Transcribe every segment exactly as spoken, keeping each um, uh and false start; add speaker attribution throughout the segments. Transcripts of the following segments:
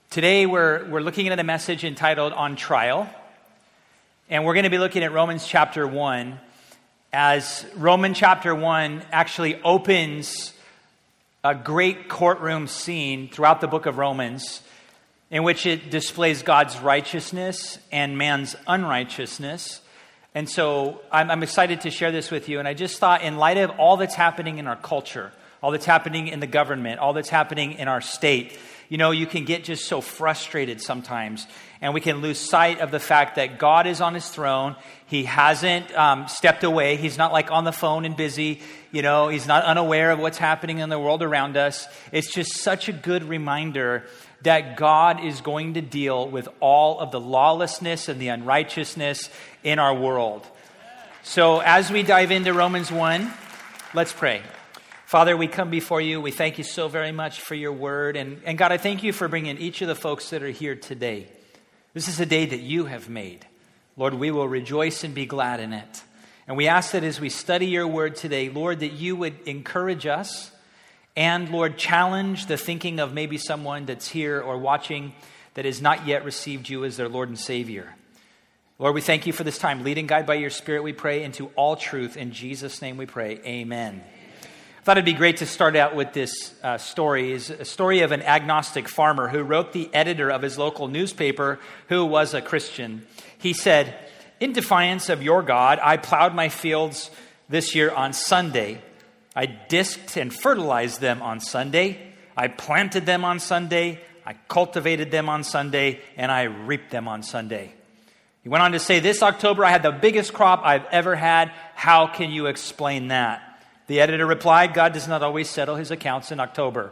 Speaker 1: Today we're we're looking at a message entitled On Trial, and we're going to be looking at Romans chapter one, as Romans chapter one actually opens a great courtroom scene throughout the book of Romans, in which it displays God's righteousness and man's unrighteousness. And so I'm, I'm excited to share this with you, and I just thought, in light of all that's happening in our culture, all that's happening in the government, all that's happening in our state, you know, you can get just so frustrated sometimes, and we can lose sight of the fact that God is on his throne. He hasn't um, stepped away. He's not like on the phone and busy. You know, he's not unaware of what's happening in the world around us. It's just such a good reminder that God is going to deal with all of the lawlessness and the unrighteousness in our world. So as we dive into Romans one, let's pray. Father, we come before you. We thank you so very much for your word. And, and God, I thank you for bringing each of the folks that are here today. This is a day that you have made. Lord, we will rejoice and be glad in it. And we ask that as we study your word today, Lord, that you would encourage us and, Lord, challenge the thinking of maybe someone that's here or watching that has not yet received you as their Lord and Savior. Lord, we thank you for this time. Lead and guide by your Spirit, we pray, into all truth. In Jesus' name we pray. Amen. I thought it'd be great to start out with this uh, story. It's a story of an agnostic farmer who wrote the editor of his local newspaper, who was a Christian. He said, "In defiance of your God, I plowed my fields this year on Sunday. I disked and fertilized them on Sunday. I planted them on Sunday. I cultivated them on Sunday, and I reaped them on Sunday." He went on to say, "This October, I had the biggest crop I've ever had. How can you explain that?" The editor replied, "God does not always settle his accounts in October."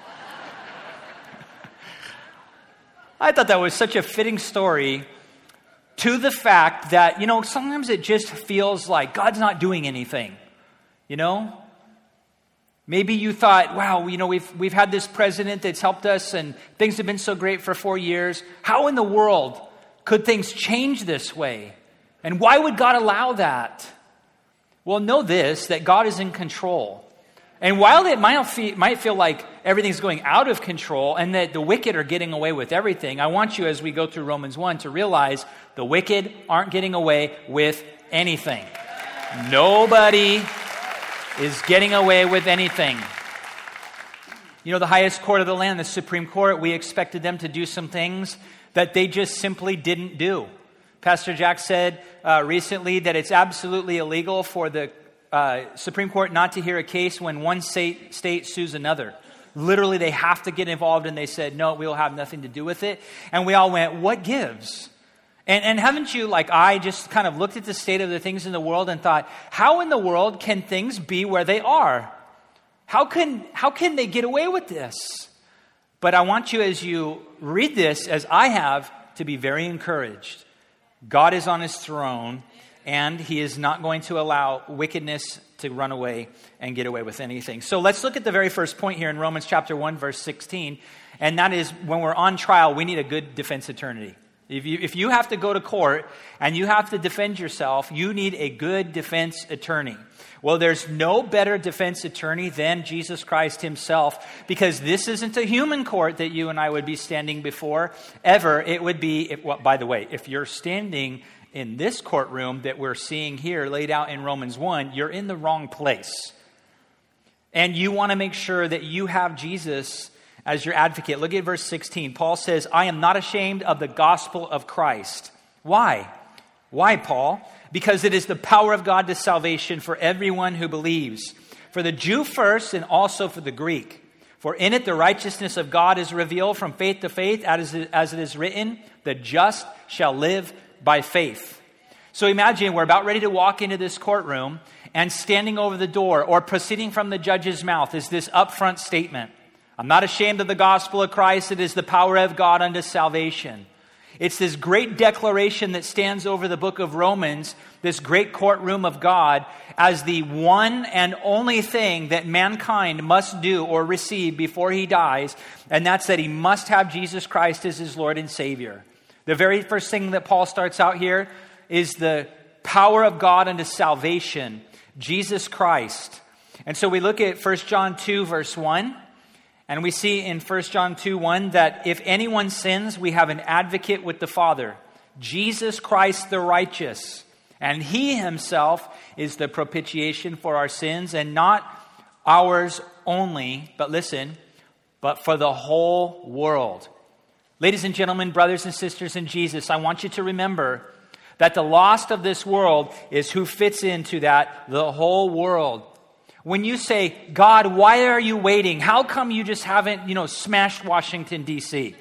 Speaker 1: I thought that was such a fitting story to the fact that, you know, sometimes it just feels like God's not doing anything, you know? Maybe you thought, wow, you know, we've we've had this president that's helped us and things have been so great for four years. How in the world could things change this way? And why would God allow that? Well, know this, that God is in control. And while it might feel, might feel like everything's going out of control and that the wicked are getting away with everything, I want you, as we go through Romans one, to realize the wicked aren't getting away with anything. Nobody is getting away with anything. You know, the highest court of the land, the Supreme Court, we expected them to do some things that they just simply didn't do. Pastor Jack said uh, recently that it's absolutely illegal for the uh, Supreme Court not to hear a case when one state, state sues another. Literally, they have to get involved, and they said, no, we'll have nothing to do with it. And we all went, what gives? And, and haven't you, like I, just kind of looked at the state of the things in the world and thought, how in the world can things be where they are? How can, how can they get away with this? But I want you, as you read this, as I have, to be very encouraged. God is on his throne, and he is not going to allow wickedness to run away and get away with anything. So let's look at the very first point here in Romans chapter one, verse sixteen. And that is, when we're on trial, we need a good defense attorney. If you, if you have to go to court and you have to defend yourself, you need a good defense attorney. Well, there's no better defense attorney than Jesus Christ himself, because this isn't a human court that you and I would be standing before ever. It would be, if, well, by the way, if you're standing in this courtroom that we're seeing here laid out in Romans one, you're in the wrong place. And you want to make sure that you have Jesus as your advocate. Look at verse sixteen. Paul says, "I am not ashamed of the gospel of Christ." Why? Why, Paul? Because it is the power of God to salvation for everyone who believes, for the Jew first and also for the Greek. For in it the righteousness of God is revealed from faith to faith, as it is written, "The just shall live by faith." So imagine we're about ready to walk into this courtroom, and standing over the door or proceeding from the judge's mouth is this upfront statement. "I'm not ashamed of the gospel of Christ. It is the power of God unto salvation." It's this great declaration that stands over the book of Romans, this great courtroom of God, as the one and only thing that mankind must do or receive before he dies, and that's that he must have Jesus Christ as his Lord and Savior. The very first thing that Paul starts out here is the power of God unto salvation, Jesus Christ. And so we look at First John two, verse one, And we see in First John two one that if anyone sins, we have an advocate with the Father, Jesus Christ the righteous. And he himself is the propitiation for our sins, and not ours only, but listen, but for the whole world. Ladies and gentlemen, brothers and sisters in Jesus, I want you to remember that the lost of this world is who fits into that, the whole world. When you say, God, why are you waiting? How come you just haven't, you know, smashed Washington, D C?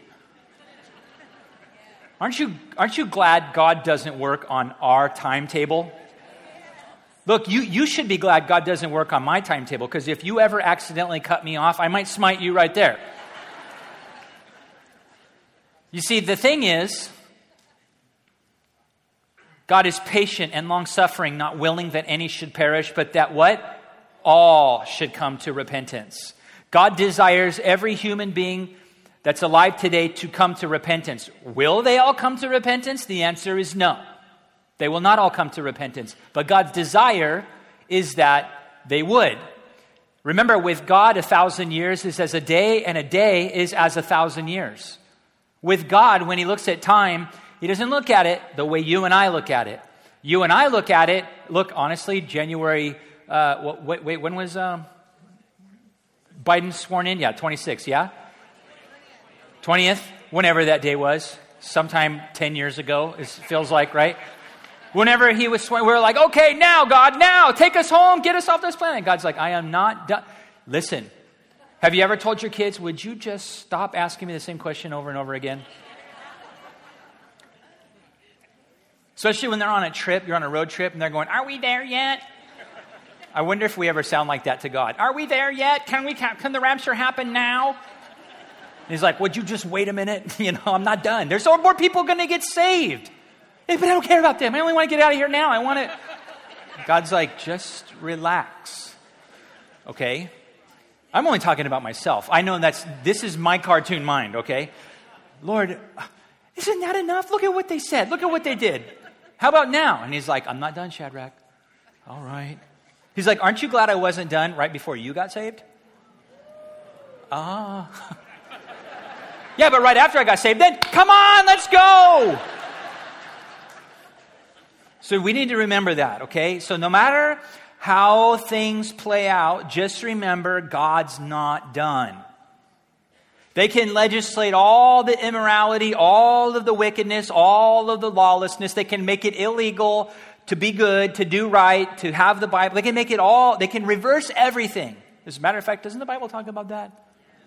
Speaker 1: Aren't you, aren't you glad God doesn't work on our timetable? Look, you, you should be glad God doesn't work on my timetable, because if you ever accidentally cut me off, I might smite you right there. You see, the thing is, God is patient and long-suffering, not willing that any should perish, but that what? All should come to repentance. God desires every human being that's alive today to come to repentance. Will they all come to repentance? The answer is no. They will not all come to repentance. But God's desire is that they would. Remember, with God, a thousand years is as a day, and a day is as a thousand years. With God, when he looks at time, he doesn't look at it the way you and I look at it. You and I look at it, look, honestly, January, uh, wait, wait, when was um, Biden sworn in? Yeah, twenty-six, yeah? twentieth, whenever that day was, sometime ten years ago, it feels like, right? Whenever he was sworn, we were like, okay, now, God, now, take us home, get us off this planet. God's like, I am not done. Listen, have you ever told your kids, would you just stop asking me the same question over and over again? Especially when they're on a trip, you're on a road trip, and they're going, are we there yet? I wonder if we ever sound like that to God. Are we there yet? Can we? Can the rapture happen now? And he's like, would you just wait a minute? You know, I'm not done. There's more people going to get saved. Hey, but I don't care about them. I only want to get out of here now. I want to. God's like, just relax. Okay? I'm only talking about myself. I know that's, this is my cartoon mind, okay? Lord, isn't that enough? Look at what they said. Look at what they did. How about now? And he's like, I'm not done, Shadrach. All right. He's like, aren't you glad I wasn't done right before you got saved? Ah. Yeah, but right after I got saved, then come on, let's go. So we need to remember that, okay? So no matter how things play out, just remember God's not done. They can legislate all the immorality, all of the wickedness, all of the lawlessness. They can make it illegal to be good, to do right, to have the Bible. They can make it all, they can reverse everything. As a matter of fact, doesn't the Bible talk about that?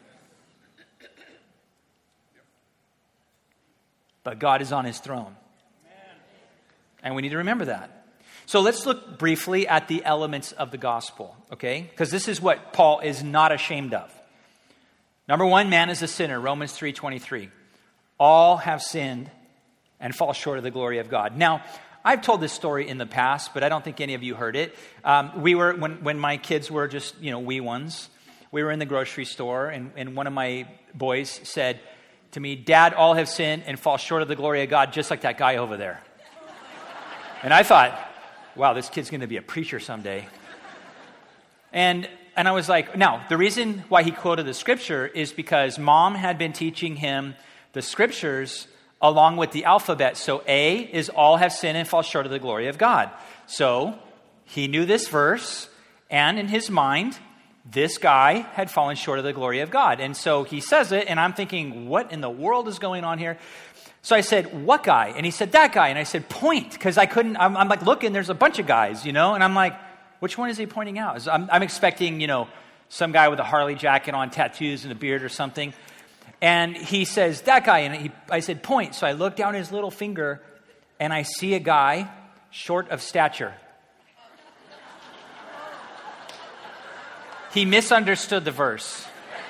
Speaker 1: But God is on his throne. And we need to remember that. So let's look briefly at the elements of the gospel, okay? Because this is what Paul is not ashamed of. Number one, man is a sinner, Romans three twenty-three. All have sinned and fall short of the glory of God. Now, I've told this story in the past, but I don't think any of you heard it. Um, we were, when, when my kids were just, you know, wee ones, we were in the grocery store, and, and one of my boys said to me, Dad, all have sinned and fall short of the glory of God, just like that guy over there. And I thought, wow, this kid's going to be a preacher someday. And and I was like, now, the reason why he quoted the scripture is because Mom had been teaching him the scriptures along with the alphabet. So A is all have sinned and fall short of the glory of God. So he knew this verse, and in his mind, this guy had fallen short of the glory of God. And so he says it, and I'm thinking, what in the world is going on here? So I said, what guy? And he said, that guy. And I said, point, because I couldn't, I'm, I'm like, looking, there's a bunch of guys, you know? And I'm like, which one is he pointing out? I'm, I'm expecting, you know, some guy with a Harley jacket on, tattoos and a beard or something. And he says, that guy. And he, I said, point. So I look down his little finger, and I see a guy short of stature. He misunderstood the verse.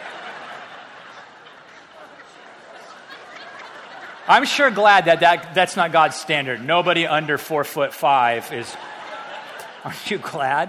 Speaker 1: I'm sure glad that, that that's not God's standard. Nobody under four foot five is... Aren't you glad?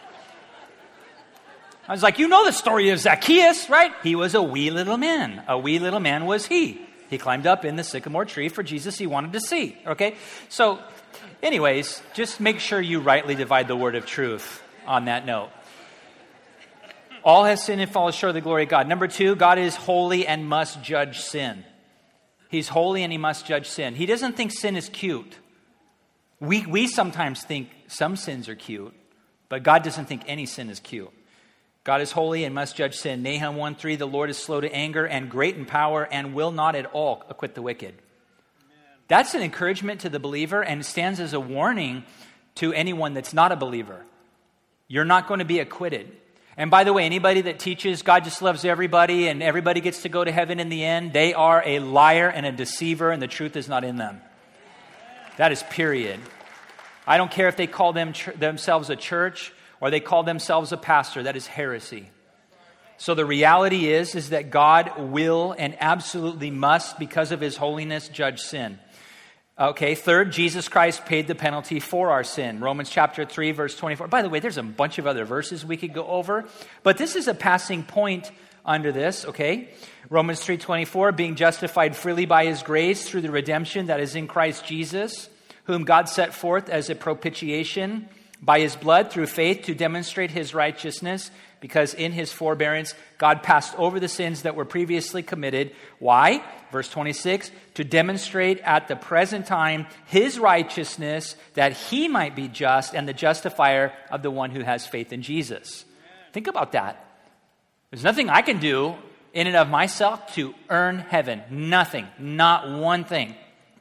Speaker 1: I was like, you know the story of Zacchaeus, right? He was a wee little man. A wee little man was he. He climbed up in the sycamore tree for Jesus he wanted to see, okay? So, anyways, just make sure you rightly divide the word of truth on that note. all have sinned and fall short of the glory of God. Number two, God is holy and must judge sin. He's holy and he must judge sin. He doesn't think sin is cute. We, we sometimes think some sins are cute, but God doesn't think any sin is cute. God is holy and must judge sin. Nahum one three, the Lord is slow to anger and great in power and will not at all acquit the wicked. Amen. That's an encouragement to the believer and stands as a warning to anyone that's not a believer. You're not going to be acquitted. And by the way, anybody that teaches God just loves everybody and everybody gets to go to heaven in the end, they are a liar and a deceiver and the truth is not in them. That is period. I don't care if they call them ch- themselves a church or they call themselves a pastor. That is heresy. So the reality is, is that God will and absolutely must, because of his holiness, judge sin. Okay, third, Jesus Christ paid the penalty for our sin. Romans chapter three, verse twenty-four. By the way, there's a bunch of other verses we could go over, but this is a passing point under this, okay? Romans three twenty-four, being justified freely by his grace through the redemption that is in Christ Jesus, whom God set forth as a propitiation by his blood through faith to demonstrate his righteousness, because in his forbearance God passed over the sins that were previously committed. Why? Verse twenty-six, to demonstrate at the present time his righteousness, that he might be just and the justifier of the one who has faith in Jesus. Amen. Think about that. There's nothing I can do in and of myself to earn heaven. Nothing. Not one thing.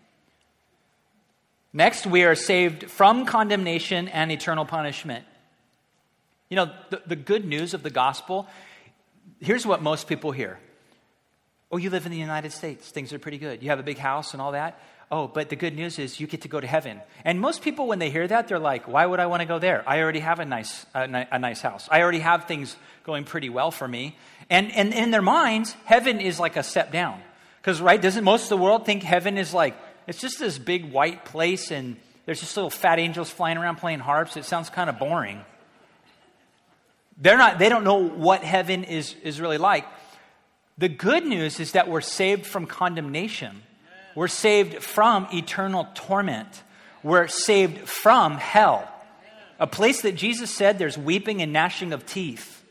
Speaker 1: Next, we are saved from condemnation and eternal punishment. You know, the, the good news of the gospel, here's what most people hear. Oh, you live in the United States. Things are pretty good. You have a big house and all that. Oh, but the good news is you get to go to heaven. And most people, when they hear that, they're like, why would I want to go there? I already have a nice a, ni- a nice house. I already have things going pretty well for me. And, and in their minds, heaven is like a step down. Because, right, doesn't most of the world think heaven is like, it's just this big white place and there's just little fat angels flying around playing harps? It sounds kind of boring. They're not, they don't know what heaven is, is really like. The good news is that we're saved from condemnation. We're saved from eternal torment. We're saved from hell. A place that Jesus said there's weeping and gnashing of teeth.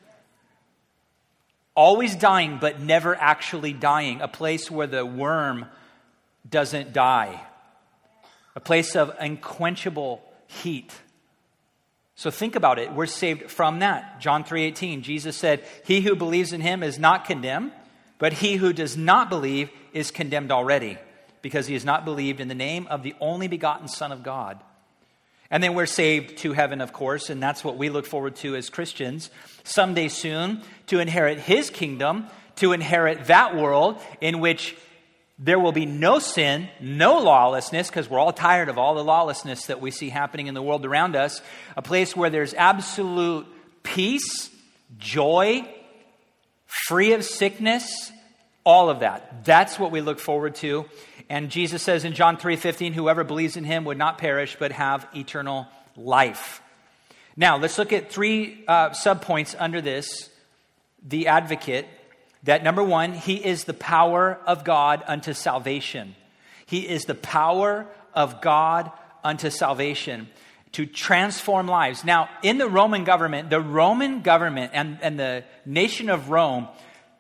Speaker 1: Always dying, but never actually dying. A place where the worm doesn't die. A place of unquenchable heat. So think about it. We're saved from that. John three eighteen, Jesus said, he who believes in him is not condemned, but he who does not believe is condemned already, because he has not believed in the name of the only begotten Son of God. And then we're saved to heaven, of course, and that's what we look forward to as Christians. Someday soon, to inherit his kingdom, to inherit that world in which there will be no sin, no lawlessness, because we're all tired of all the lawlessness that we see happening in the world around us. A place where there's absolute peace, joy, free of sickness, all of that. That's what we look forward to. And Jesus says in John three fifteen, whoever believes in him would not perish, but have eternal life. Now, let's look at three uh, subpoints under this. The advocate. That number one, he is the power of God unto salvation. He is the power of God unto salvation to transform lives. Now, in the Roman government, the Roman government and, and the nation of Rome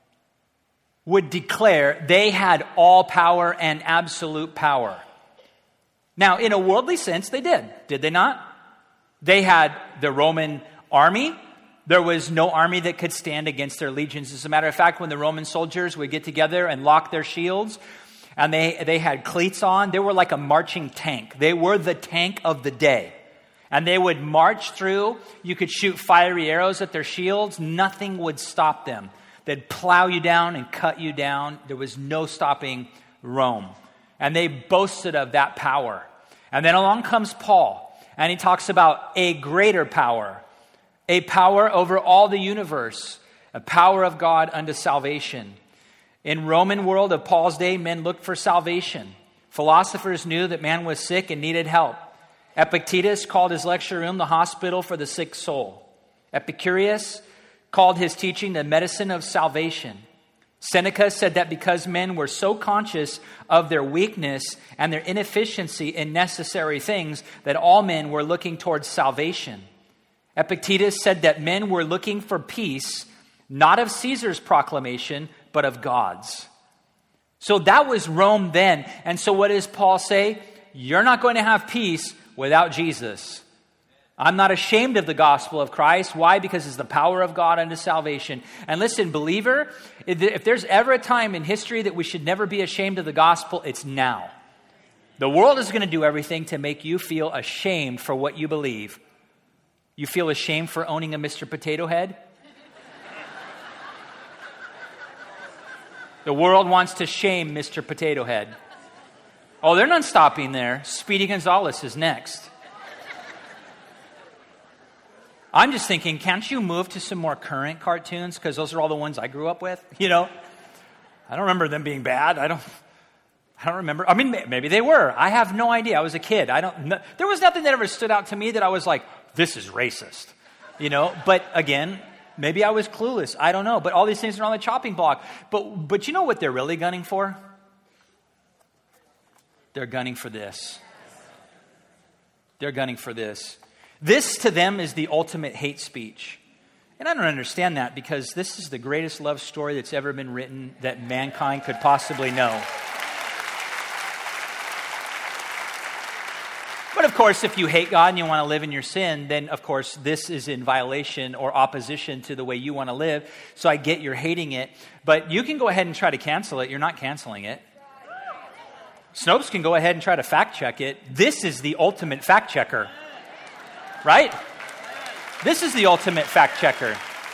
Speaker 1: would declare they had all power and absolute power. Now, in a worldly sense, they did. Did they not? They had the Roman army. There was no army that could stand against their legions. As a matter of fact, when the Roman soldiers would get together and lock their shields, and they, they had cleats on, they were like a marching tank. They were the tank of the day. And they would march through. You could shoot fiery arrows at their shields. Nothing would stop them. They'd plow you down and cut you down. There was no stopping Rome. And they boasted of that power. And then along comes Paul, and he talks about a greater power. A power over all the universe, a power of God unto salvation. In Roman world of Paul's day, men looked for salvation. Philosophers knew that man was sick and needed help. Epictetus called his lecture room the hospital for the sick soul. Epicurus called his teaching the medicine of salvation. Seneca said that because men were so conscious of their weakness and their inefficiency in necessary things, that all men were looking towards salvation. Epictetus said that men were looking for peace, not of Caesar's proclamation, but of God's. So that was Rome then. And so what does Paul say? You're not going to have peace without Jesus. I'm not ashamed of the gospel of Christ. Why? Because it's the power of God unto salvation. And listen, believer, if there's ever a time in history that we should never be ashamed of the gospel, it's now. The world is going to do everything to make you feel ashamed for what you believe. You feel ashamed for owning a Mister Potato Head? The world wants to shame Mister Potato Head. Oh, they're not stopping there. Speedy Gonzales is next. I'm just thinking, can't you move to some more current cartoons? Because those are all the ones I grew up with, you know? I don't remember them being bad. I don't I don't remember. I mean, maybe they were. I have no idea. I was a kid. I don't. No, there was nothing that ever stood out to me that I was like, this is racist, you know? But again, maybe I was clueless. I don't know. But all these things are on the chopping block. But, but you know what they're really gunning for? They're gunning for this. They're gunning for this. This to them is the ultimate hate speech. And I don't understand that because this is the greatest love story that's ever been written that mankind could possibly know. But of course, if you hate God and you want to live in your sin, then of course this is in violation or opposition to the way you want to live. So I get you're hating it. But you can go ahead and try to cancel it. You're not canceling it. Snopes can go ahead and try to fact check it. This is the ultimate fact checker. Right? This is the ultimate fact checker.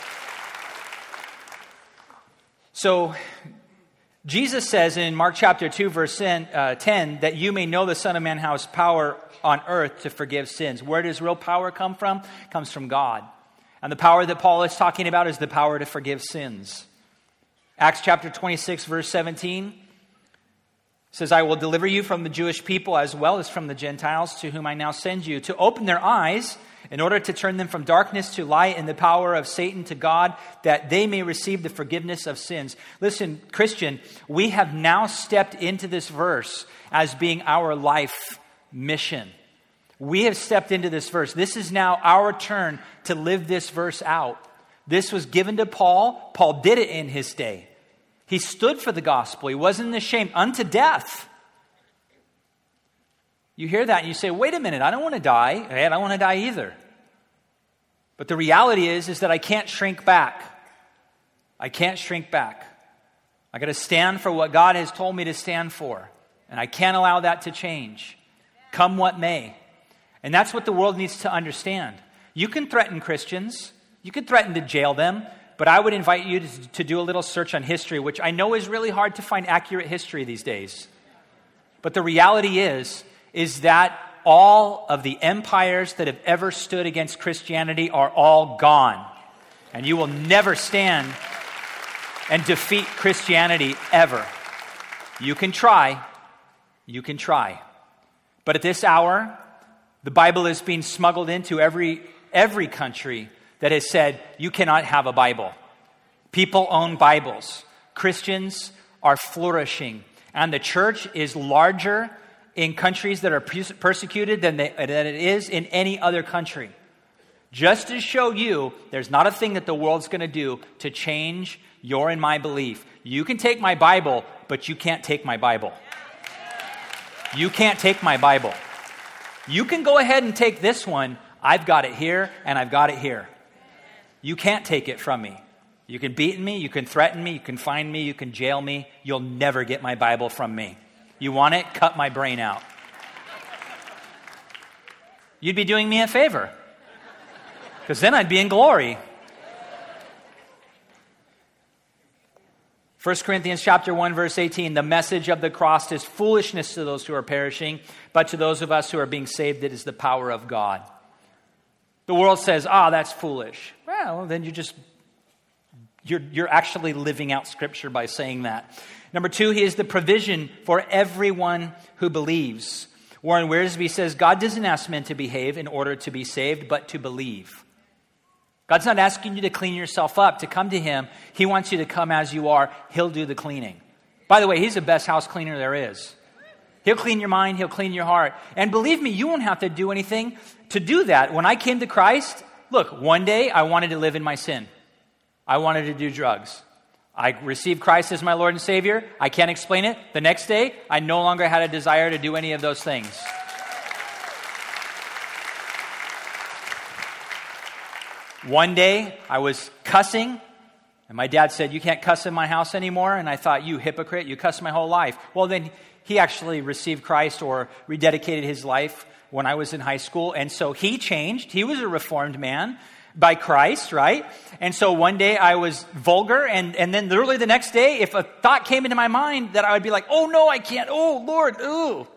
Speaker 1: So, Jesus says in Mark chapter two, verse ten, that you may know the Son of Man has power on earth to forgive sins. Where does real power come from? It comes from God. And the power that Paul is talking about is the power to forgive sins. Acts chapter twenty-six, verse seventeen says, I will deliver you from the Jewish people as well as from the Gentiles to whom I now send you, to open their eyes in order to turn them from darkness to light and the power of Satan to God, that they may receive the forgiveness of sins. Listen, Christian, we have now stepped into this verse as being our life mission. We have stepped into this verse. This is now our turn to live this verse out. This was given to Paul. Paul did it in his day. He stood for the gospel. He wasn't ashamed unto death. You hear that and you say, wait a minute, I don't want to die. I don't want to die either. But the reality is, is that I can't shrink back. I can't shrink back. I got to stand for what God has told me to stand for. And I can't allow that to change. Come what may. And that's what the world needs to understand. You can threaten Christians. You can threaten to jail them. But I would invite you to, to do a little search on history, which I know is really hard to find accurate history these days. But the reality is, is that all of the empires that have ever stood against Christianity are all gone. And you will never stand and defeat Christianity ever. You can try. You can try. But at this hour, the Bible is being smuggled into every every country that has said, you cannot have a Bible. People own Bibles. Christians are flourishing. And the church is larger in countries that are persecuted than, they, than it is in any other country. Just to show you, there's not a thing that the world's going to do to change your and my belief. You can take my Bible, but you can't take my Bible. You can't take my Bible. You can go ahead and take this one. I've got it here, and I've got it here. You can't take it from me. You can beat me, you can threaten me, you can fine me, you can jail me. You'll never get my Bible from me. You want it? Cut my brain out. You'd be doing me a favor. Because then I'd be in glory. First Corinthians chapter one, verse eighteen, the message of the cross is foolishness to those who are perishing, but to those of us who are being saved, it is the power of God. The world says, ah, oh, that's foolish. Well, then you just, you're, you're actually living out Scripture by saying that. Number two, he is the provision for everyone who believes. Warren Wiersbe says, God doesn't ask men to behave in order to be saved, but to believe. God's not asking you to clean yourself up, to come to him. He wants you to come as you are. He'll do the cleaning. By the way, he's the best house cleaner there is. He'll clean your mind. He'll clean your heart. And believe me, you won't have to do anything to do that. When I came to Christ, look, one day I wanted to live in my sin. I wanted to do drugs. I received Christ as my Lord and Savior. I can't explain it. The next day, I no longer had a desire to do any of those things. One day, I was cussing, and my dad said, "You can't cuss in my house anymore." And I thought, "You hypocrite, you cussed my whole life." Well, then he actually received Christ or rededicated his life when I was in high school. And so he changed. He was a reformed man by Christ, right? And so one day I was vulgar, and, and then literally the next day, if a thought came into my mind, that I would be like, "Oh no, I can't. Oh Lord, ooh."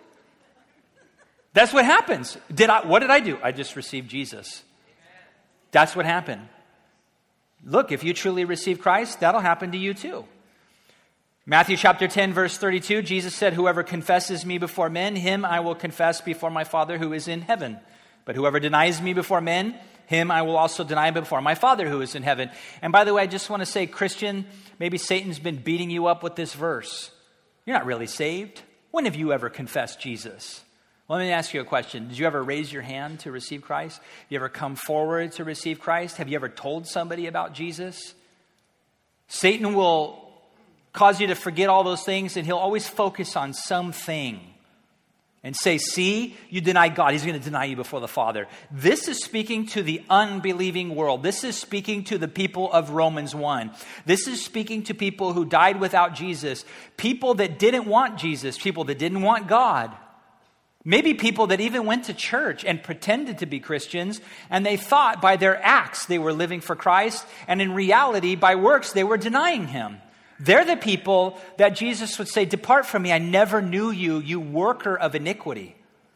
Speaker 1: That's what happens. Did I? What did I do? I just received Jesus. That's what happened. Look, if you truly receive Christ, that'll happen to you too. Matthew chapter ten, verse thirty-two, Jesus said, "Whoever confesses me before men, him I will confess before my Father who is in heaven. But whoever denies me before men, him I will also deny before my Father who is in heaven." And by the way, I just want to say, Christian, maybe Satan's been beating you up with this verse. You're not really saved. When have you ever confessed Jesus? Well, let me ask you a question. Did you ever raise your hand to receive Christ? You ever come forward to receive Christ? Have you ever told somebody about Jesus? Satan will cause you to forget all those things, and he'll always focus on something and say, "See, you deny God. He's going to deny you before the Father." This is speaking to the unbelieving world. This is speaking to the people of Romans one. This is speaking to people who died without Jesus, people that didn't want Jesus, people that didn't want God. Maybe people that even went to church and pretended to be Christians, and they thought by their acts they were living for Christ, and in reality, by works, they were denying him. They're the people that Jesus would say, "Depart from me, I never knew you, you worker of iniquity."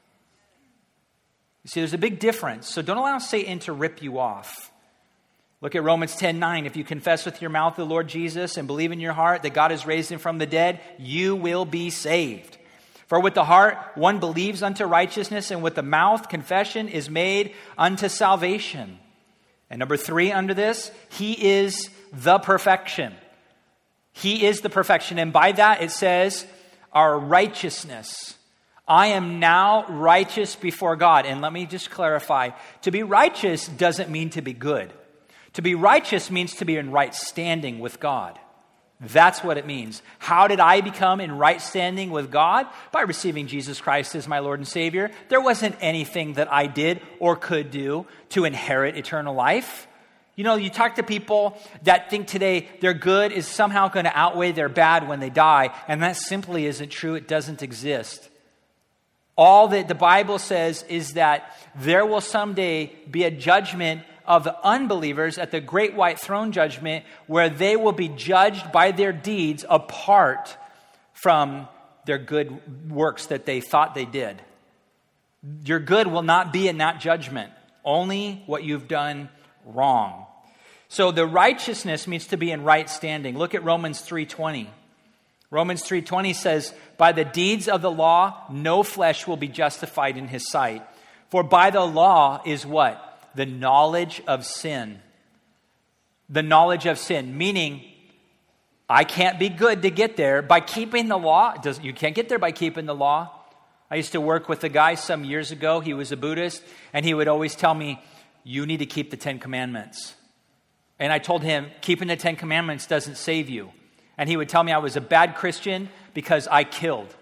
Speaker 1: You see, there's a big difference, so don't allow Satan to rip you off. Look at Romans ten nine. "If you confess with your mouth the Lord Jesus and believe in your heart that God has raised him from the dead, you will be saved. For with the heart one believes unto righteousness, and with the mouth confession is made unto salvation." And number three under this, he is the perfection. He is the perfection. And by that it says our righteousness. I am now righteous before God. And let me just clarify. To be righteous doesn't mean to be good. To be righteous means to be in right standing with God. That's what it means. How did I become in right standing with God? By receiving Jesus Christ as my Lord and Savior. There wasn't anything that I did or could do to inherit eternal life. You know, you talk to people that think today their good is somehow going to outweigh their bad when they die, and that simply isn't true. It doesn't exist. All that the Bible says is that there will someday be a judgment of the unbelievers at the great white throne judgment, where they will be judged by their deeds apart from their good works that they thought they did. Your good will not be in that judgment, only what you've done wrong. So the righteousness means to be in right standing. Look at Romans three twenty. Romans three twenty says, "By the deeds of the law, no flesh will be justified in his sight. For by the law is" what? "The knowledge of sin." The knowledge of sin, meaning I can't be good to get there by keeping the law. Does, you can't get there by keeping the law. I used to work with a guy some years ago. He was a Buddhist, and he would always tell me, "You need to keep the Ten Commandments." And I told him, keeping the Ten Commandments doesn't save you. And he would tell me I was a bad Christian because I killed.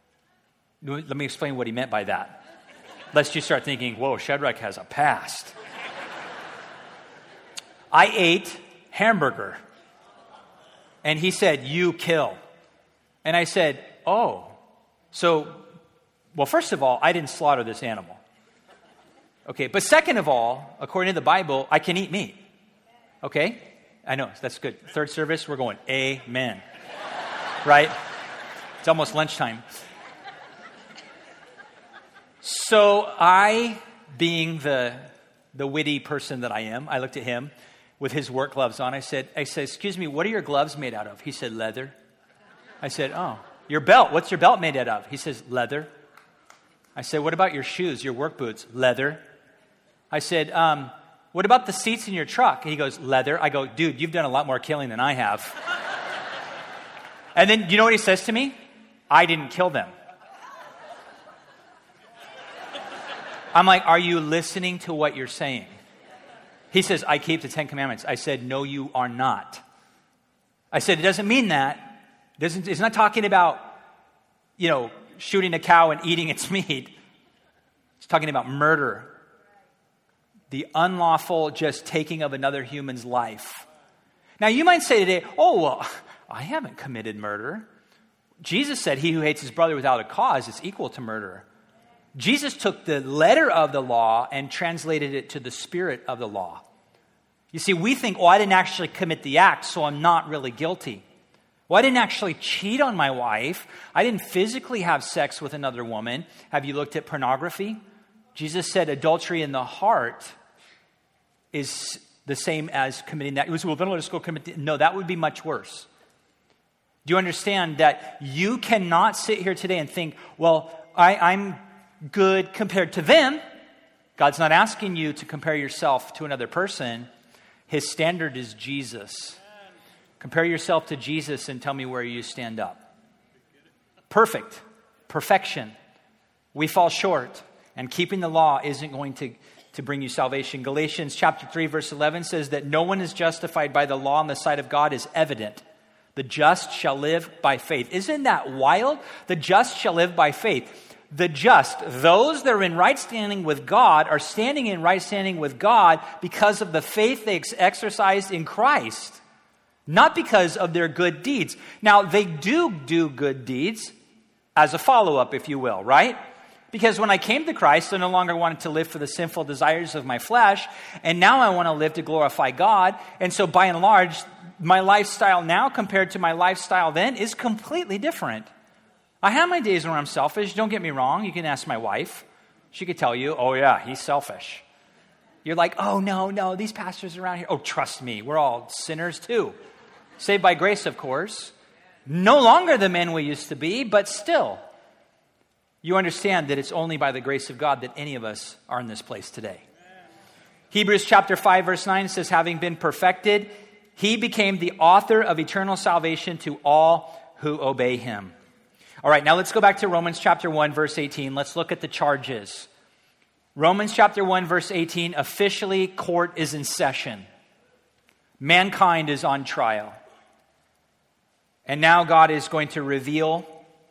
Speaker 1: Let me explain what he meant by that. Lest you start thinking, whoa, Shadrach has a past. I ate hamburger. And he said, "You kill." And I said, "Oh, so, well, first of all, I didn't slaughter this animal. Okay, but second of all, according to the Bible, I can eat meat." Okay? I know, that's good. Third service, we're going, amen. Right? It's almost lunchtime. So I, being the the witty person that I am, I looked at him with his work gloves on. I said, I said, "Excuse me, what are your gloves made out of?" He said, "Leather." I said, "Oh, your belt, what's your belt made out of?" He says, "Leather." I said, "What about your shoes, your work boots?" "Leather." I said, um, "What about the seats in your truck?" He goes, "Leather." I go, "Dude, you've done a lot more killing than I have." And then, you know what he says to me? "I didn't kill them." I'm like, are you listening to what you're saying? He says, I keep the Ten Commandments. I said, no, you are not. I said, it doesn't mean that. It doesn't, it's not talking about, you know, shooting a cow and eating its meat. It's talking about murder. The unlawful just taking of another human's life. Now, you might say today, oh, well, I haven't committed murder. Jesus said, he who hates his brother without a cause is equal to murder. Jesus took the letter of the law and translated it to the spirit of the law. You see, we think, oh, I didn't actually commit the act, so I'm not really guilty. Well, I didn't actually cheat on my wife. I didn't physically have sex with another woman. Have you looked at pornography? Jesus said adultery in the heart is the same as committing that. It was, well, then let us go commit. The, no, that would be much worse. Do you understand that you cannot sit here today and think, well, I, I'm good compared to them? God's not asking you to compare yourself to another person. His standard is Jesus. Compare yourself to Jesus and tell me where you stand up. Perfect. Perfection. We fall short. And keeping the law isn't going to, to bring you salvation. Galatians chapter three, verse eleven says that no one is justified by the law in the sight of God is evident. The just shall live by faith. Isn't that wild? The just shall live by faith. The just, those that are in right standing with God, are standing in right standing with God because of the faith they ex- exercised in Christ. Not because of their good deeds. Now, they do do good deeds as a follow-up, if you will, right? Because when I came to Christ, I no longer wanted to live for the sinful desires of my flesh, and now I want to live to glorify God. And so by and large, my lifestyle now compared to my lifestyle then is completely different. I have my days where I'm selfish. Don't get me wrong. You can ask my wife. She could tell you, oh yeah, he's selfish. You're like, oh no, no, these pastors around here. Oh, trust me, we're all sinners too. Saved by grace, of course. No longer the men we used to be, but still. You understand that it's only by the grace of God that any of us are in this place today. Hebrews chapter five, verse nine says, having been perfected, he became the author of eternal salvation to all who obey him. All right, now let's go back to Romans chapter one, verse eighteen. Let's look at the charges. Romans chapter one, verse eighteen, officially court is in session. Mankind is on trial. And now God is going to reveal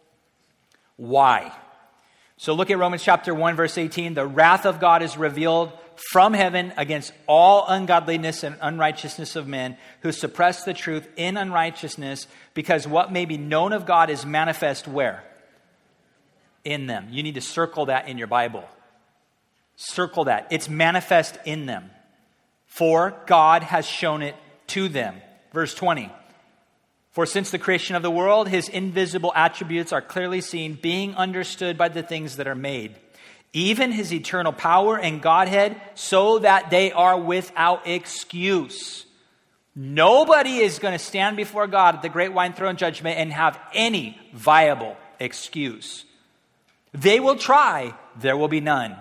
Speaker 1: why. So look at Romans chapter one, verse eighteen. The wrath of God is revealed from heaven against all ungodliness and unrighteousness of men who suppress the truth in unrighteousness, because what may be known of God is manifest where? In them. You need to circle that in your Bible. Circle that. It's manifest in them. For God has shown it to them. Verse twenty. For since the creation of the world, his invisible attributes are clearly seen, being understood by the things that are made, even his eternal power and Godhead, so that they are without excuse. Nobody is going to stand before God at the great white throne judgment and have any viable excuse. They will try, there will be none.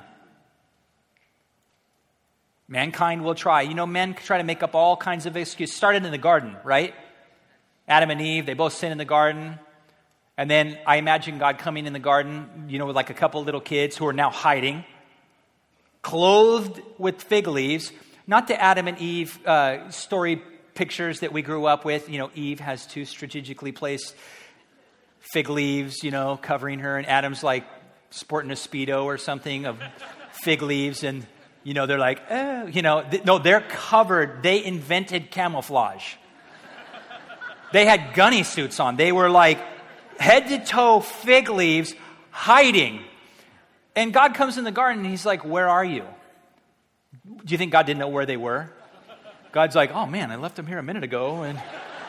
Speaker 1: Mankind will try. You know, men try to make up all kinds of excuses. Started in the garden, right? Adam and Eve, they both sin in the garden. And then I imagine God coming in the garden, you know, with like a couple little kids who are now hiding, clothed with fig leaves. Not the Adam and Eve uh, story pictures that we grew up with. You know, Eve has two strategically placed fig leaves, you know, covering her. And Adam's like sporting a Speedo or something of fig leaves. And, you know, they're like, oh, you know, th- no, they're covered. They invented camouflage. They had gunny suits on. They were like head to toe fig leaves hiding. And God comes in the garden and he's like, where are you? Do you think God didn't know where they were? God's like, oh man, I left them here a minute ago. And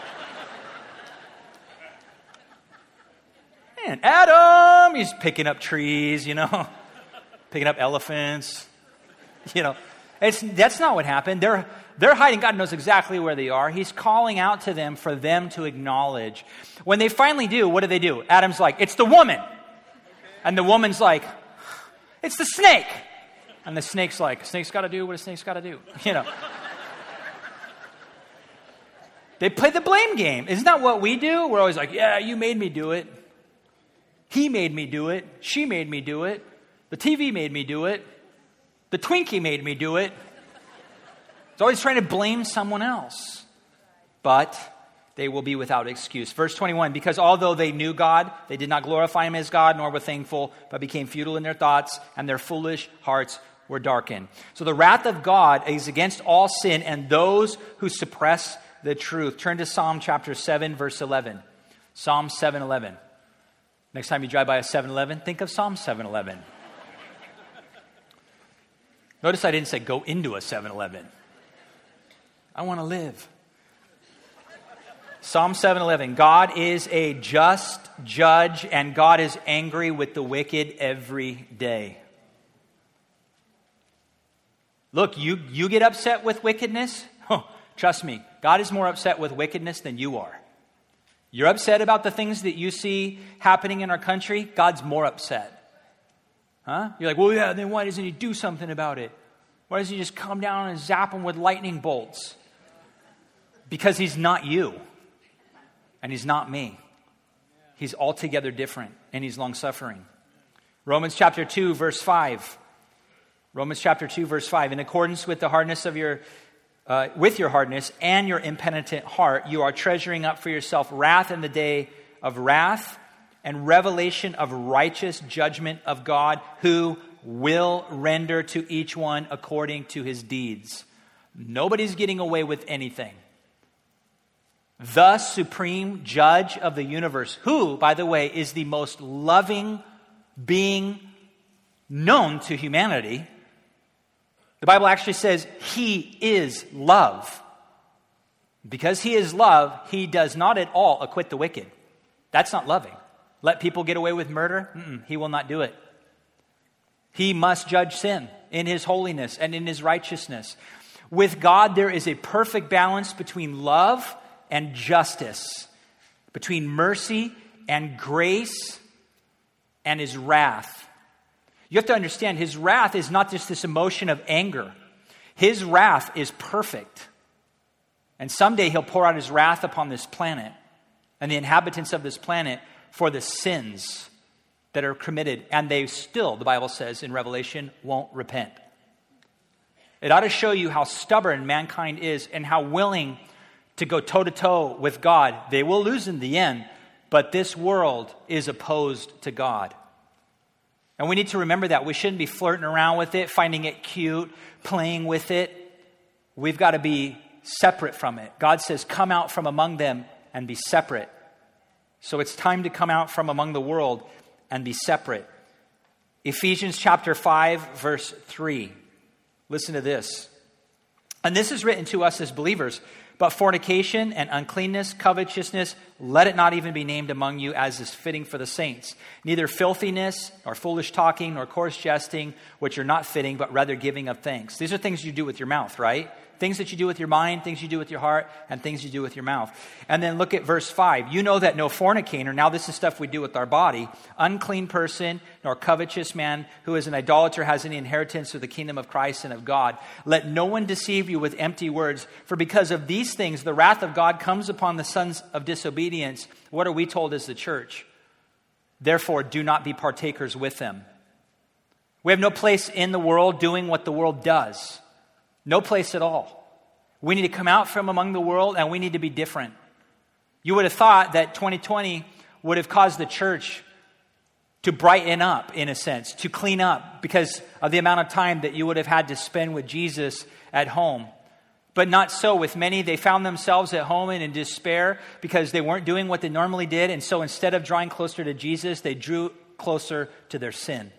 Speaker 1: man, Adam, he's picking up trees, you know, picking up elephants, you know. It's, that's not what happened. They're, they're hiding. God knows exactly where they are. He's calling out to them for them to acknowledge. When they finally do, what do they do? Adam's like, it's the woman. And the woman's like, it's the snake. And the snake's like, a snake's got to do what a snake's got to do. You know. They play the blame game. Isn't that what we do? We're always like, yeah, you made me do it. He made me do it. She made me do it. The T V made me do it. The Twinkie made me do it. It's always trying to blame someone else. But they will be without excuse. Verse twenty-one, because although they knew God, they did not glorify him as God, nor were thankful, but became futile in their thoughts, and their foolish hearts were darkened. So the wrath of God is against all sin and those who suppress the truth. Turn to Psalm chapter seven, verse eleven. Psalm seven eleven. Next time you drive by a seven eleven, think of Psalm seven eleven. Notice I didn't say go into a seven eleven. I want to live. Psalm seven eleven, God is a just judge, and God is angry with the wicked every day. Look, you, you get upset with wickedness? Oh, trust me, God is more upset with wickedness than you are. You're upset about the things that you see happening in our country? God's more upset. Huh? You're like, well, yeah, then why doesn't he do something about it? Why doesn't he just come down and zap them with lightning bolts? Because he's not you. And he's not me. He's altogether different, and he's long-suffering. Romans chapter two, verse five. Romans chapter two, verse five. In accordance with the hardness of your, uh, with your hardness and your impenitent heart, you are treasuring up for yourself wrath in the day of wrath and revelation of righteous judgment of God, who will render to each one according to his deeds. Nobody's getting away with anything. The supreme judge of the universe, who, by the way, is the most loving being known to humanity. The Bible actually says he is love. Because he is love, he does not at all acquit the wicked. That's not loving. Let people get away with murder? Mm-mm, he will not do it. He must judge sin in his holiness and in his righteousness. With God, there is a perfect balance between love and justice, between mercy and grace and his wrath. You have to understand, his wrath is not just this emotion of anger. His wrath is perfect. And someday he'll pour out his wrath upon this planet and the inhabitants of this planet for the sins that are committed. And they still, the Bible says in Revelation, won't repent. It ought to show you how stubborn mankind is and how willing to go toe-to-toe with God. They will lose in the end, but this world is opposed to God. And we need to remember that. We shouldn't be flirting around with it, finding it cute, playing with it. We've got to be separate from it. God says, come out from among them and be separate. So it's time to come out from among the world and be separate. Ephesians chapter five, verse three. Listen to this. And this is written to us as believers. But fornication and uncleanness, covetousness, let it not even be named among you, as is fitting for the saints. Neither filthiness, nor foolish talking, nor coarse jesting, which are not fitting, but rather giving of thanks. These are things you do with your mouth, right? Things that you do with your mind, things you do with your heart, and things you do with your mouth. And then look at verse five. You know that no fornicator, now this is stuff we do with our body, unclean person, nor covetous man who is an idolater has any inheritance of the kingdom of Christ and of God. Let no one deceive you with empty words, for because of these things the wrath of God comes upon the sons of disobedience. What are we told as the church? Therefore, do not be partakers with them. We have no place in the world doing what the world does. No place at all. We need to come out from among the world, and we need to be different. You would have thought that twenty twenty would have caused the church to brighten up, in a sense, to clean up, because of the amount of time that you would have had to spend with Jesus at home. But not so with many. They found themselves at home and in despair because they weren't doing what they normally did. And so instead of drawing closer to Jesus, they drew closer to their sin.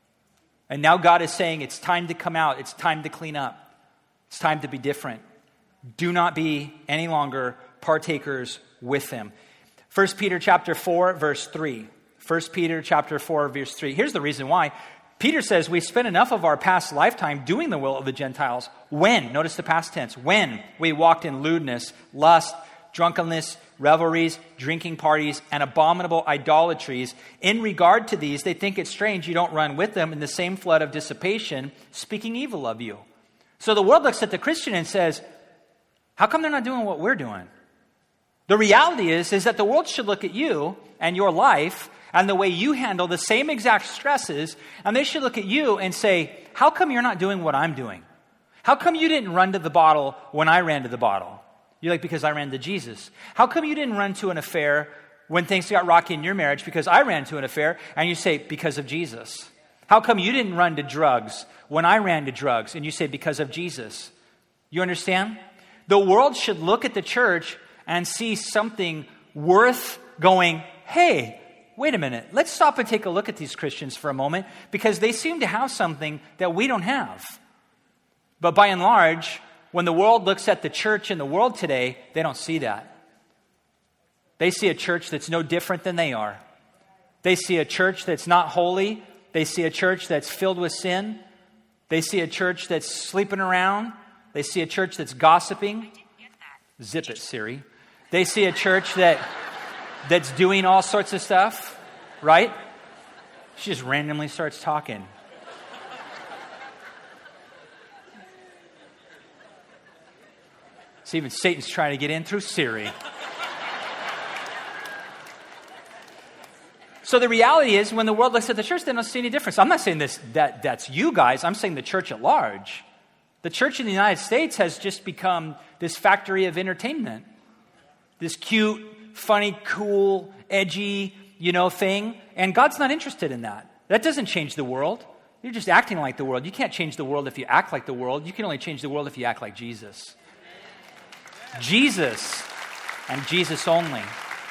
Speaker 1: And now God is saying it's time to come out. It's time to clean up. It's time to be different. Do not be any longer partakers with them. First Peter chapter four, verse three. First Peter chapter four, verse three. Here's the reason why. Peter says we spent enough of our past lifetime doing the will of the Gentiles when, notice the past tense, when we walked in lewdness, lust, drunkenness, revelries, drinking parties, and abominable idolatries. In regard to these, they think it's strange you don't run with them in the same flood of dissipation, speaking evil of you. So the world looks at the Christian and says, how come they're not doing what we're doing? The reality is, is that the world should look at you and your life and the way you handle the same exact stresses, and they should look at you and say, how come you're not doing what I'm doing? How come you didn't run to the bottle when I ran to the bottle? You're like, because I ran to Jesus. How come you didn't run to an affair when things got rocky in your marriage? Because I ran to an affair. And you say, because of Jesus. How come you didn't run to drugs when I ran to drugs? And you say, because of Jesus. You understand? The world should look at the church and see something worth going, hey, wait a minute. Let's stop and take a look at these Christians for a moment, because they seem to have something that we don't have. But by and large, when the world looks at the church in the world today, they don't see that. They see a church that's no different than they are. They see a church that's not holy. They see a church that's filled with sin. They see a church that's sleeping around. They see a church that's gossiping. Zip it, Siri. They see a church that that's doing all sorts of stuff, right? She just randomly starts talking. See, even Satan's trying to get in through Siri. So the reality is, when the world looks at the church, they don't see any difference. I'm not saying this that that's you guys. I'm saying the church at large. The church in the United States has just become this factory of entertainment. This cute, funny, cool, edgy, you know, thing. And God's not interested in that. That doesn't change the world. You're just acting like the world. You can't change the world if you act like the world. You can only change the world if you act like Jesus. Jesus and Jesus only.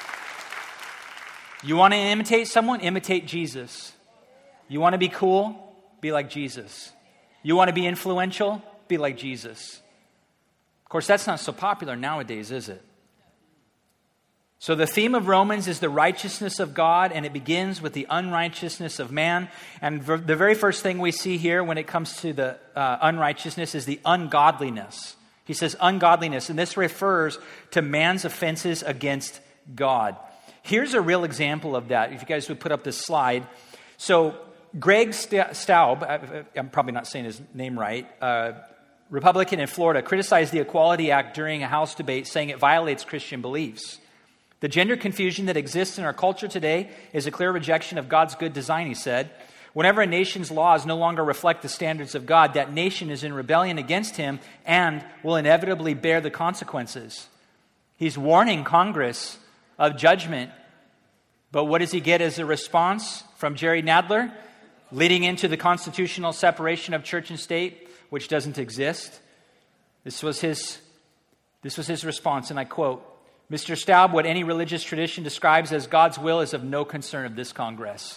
Speaker 1: You want to imitate someone? Imitate Jesus. You want to be cool? Be like Jesus. You want to be influential? Be like Jesus. Of course, that's not so popular nowadays, is it? So the theme of Romans is the righteousness of God, and it begins with the unrighteousness of man. And the very first thing we see here when it comes to the uh, unrighteousness is the ungodliness. He says ungodliness, and this refers to man's offenses against God. Here's a real example of that, if you guys would put up this slide. So Greg Staub, I'm probably not saying his name right, uh, Republican in Florida, criticized the Equality Act during a House debate, saying it violates Christian beliefs. The gender confusion that exists in our culture today is a clear rejection of God's good design, he said. Whenever a nation's laws no longer reflect the standards of God, that nation is in rebellion against him and will inevitably bear the consequences. He's warning Congress of judgment. But what does he get as a response from Jerry Nadler? Leading into the constitutional separation of church and state, which doesn't exist. This was his, this was his response, and I quote, Mister Staub, what any religious tradition describes as God's will is of no concern of this Congress.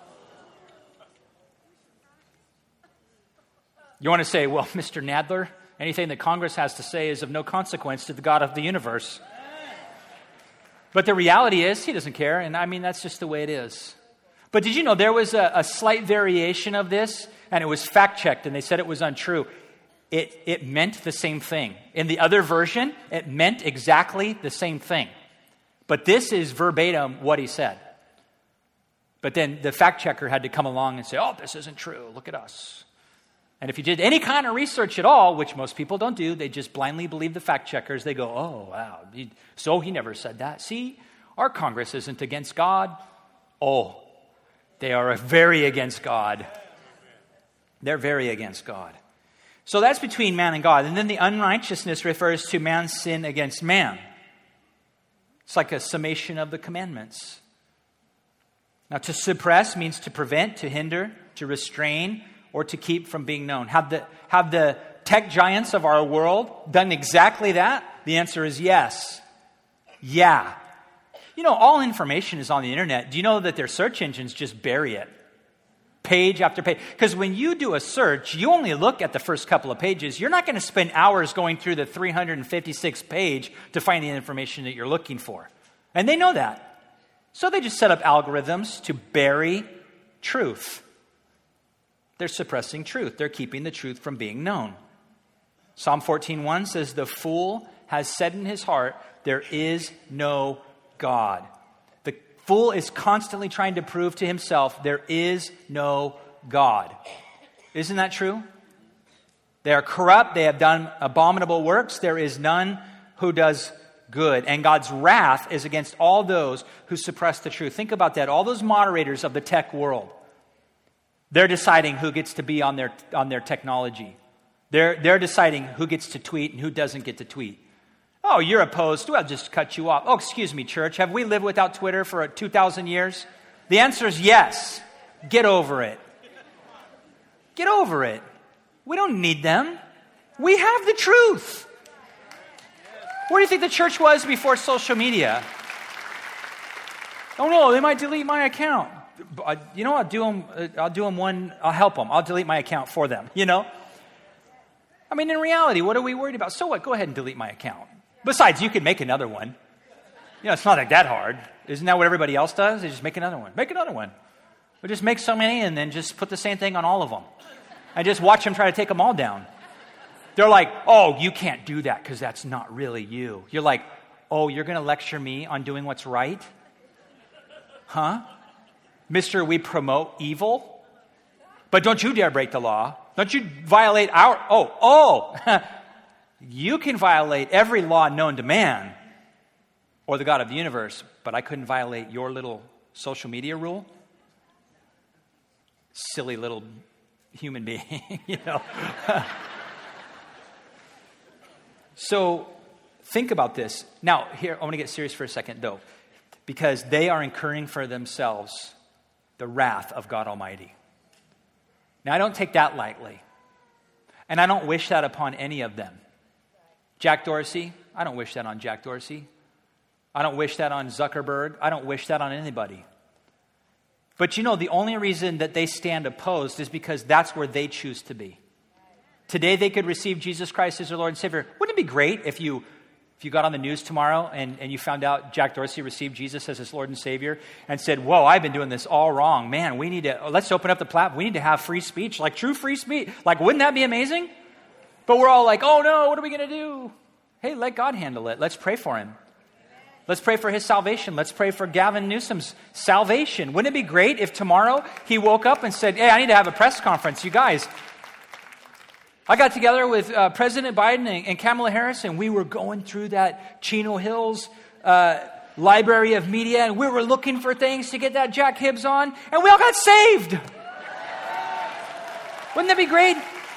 Speaker 1: You want to say, well, Mister Nadler, anything that Congress has to say is of no consequence to the God of the universe. But the reality is, he doesn't care, and I mean, that's just the way it is. But did you know there was a, a slight variation of this, and it was fact-checked, and they said it was untrue. It, it meant the same thing. In the other version, it meant exactly the same thing. But this is verbatim what he said. But then the fact-checker had to come along and say, oh, this isn't true, look at us. And if you did any kind of research at all, which most people don't do, they just blindly believe the fact-checkers. They go, oh, wow, he, so he never said that. See, our Congress isn't against God. Oh, they are very against God. They're very against God. So that's between man and God. And then the unrighteousness refers to man's sin against man. It's like a summation of the commandments. Now, to suppress means to prevent, to hinder, to restrain, or to keep from being known. Have the, have the tech giants of our world done exactly that? The answer is yes. Yeah. You know, all information is on the internet. Do you know that their search engines just bury it? Page after page. Because when you do a search, you only look at the first couple of pages. You're not going to spend hours going through the three hundred fifty-sixth page to find the information that you're looking for. And they know that. So they just set up algorithms to bury truth. They're suppressing truth. They're keeping the truth from being known. Psalm fourteen one says, the fool has said in his heart, there is no God. The fool is constantly trying to prove to himself, there is no God. Isn't that true? They are corrupt. They have done abominable works. There is none who does good. And God's wrath is against all those who suppress the truth. Think about that. All those moderators of the tech world. They're deciding who gets to be on their on their technology. They're, they're deciding who gets to tweet and who doesn't get to tweet. Oh, you're opposed. Well, I'll just cut you off. Oh, excuse me, church. Have we lived without Twitter for two thousand years? The answer is yes. Get over it. Get over it. We don't need them. We have the truth. Where do you think the church was before social media? Oh no, they might delete my account. You know, I'll do them. I'll do them one. I'll help them. I'll delete my account for them. You know. I mean, in reality, what are we worried about? So what? Go ahead and delete my account. Besides, you can make another one. You know, it's not like that hard. Isn't that what everybody else does? They just make another one. Make another one. We'll just make so many and then just put the same thing on all of them. And just watch them try to take them all down. They're like, oh, you can't do that because that's not really you. You're like, oh, you're going to lecture me on doing what's right? Huh? Mister, we promote evil? But don't you dare break the law. Don't you violate our... Oh, oh. You can violate every law known to man or the God of the universe, but I couldn't violate your little social media rule? Silly little human being, you know. So think about this. Now, here, I want to get serious for a second, though, because they are incurring for themselves the wrath of God Almighty. Now, I don't take that lightly, and I don't wish that upon any of them. Jack Dorsey, I don't wish that on Jack Dorsey. I don't wish that on Zuckerberg. I don't wish that on anybody. But you know, the only reason that they stand opposed is because that's where they choose to be. Today they could receive Jesus Christ as their Lord and Savior. Wouldn't it be great if you if you got on the news tomorrow and, and you found out Jack Dorsey received Jesus as his Lord and Savior and said, whoa, I've been doing this all wrong. Man, we need to, let's open up the platform. We need to have free speech, like true free speech. Like, wouldn't that be amazing? But we're all like, oh no, what are we going to do? Hey, let God handle it. Let's pray for him. Let's pray for his salvation. Let's pray for Gavin Newsom's salvation. Wouldn't it be great if tomorrow he woke up and said, hey, I need to have a press conference. You guys, I got together with uh, President Biden and, and Kamala Harris, and we were going through that Chino Hills uh, library of media, and we were looking for things to get that Jack Hibbs on, and we all got saved. Wouldn't that be great?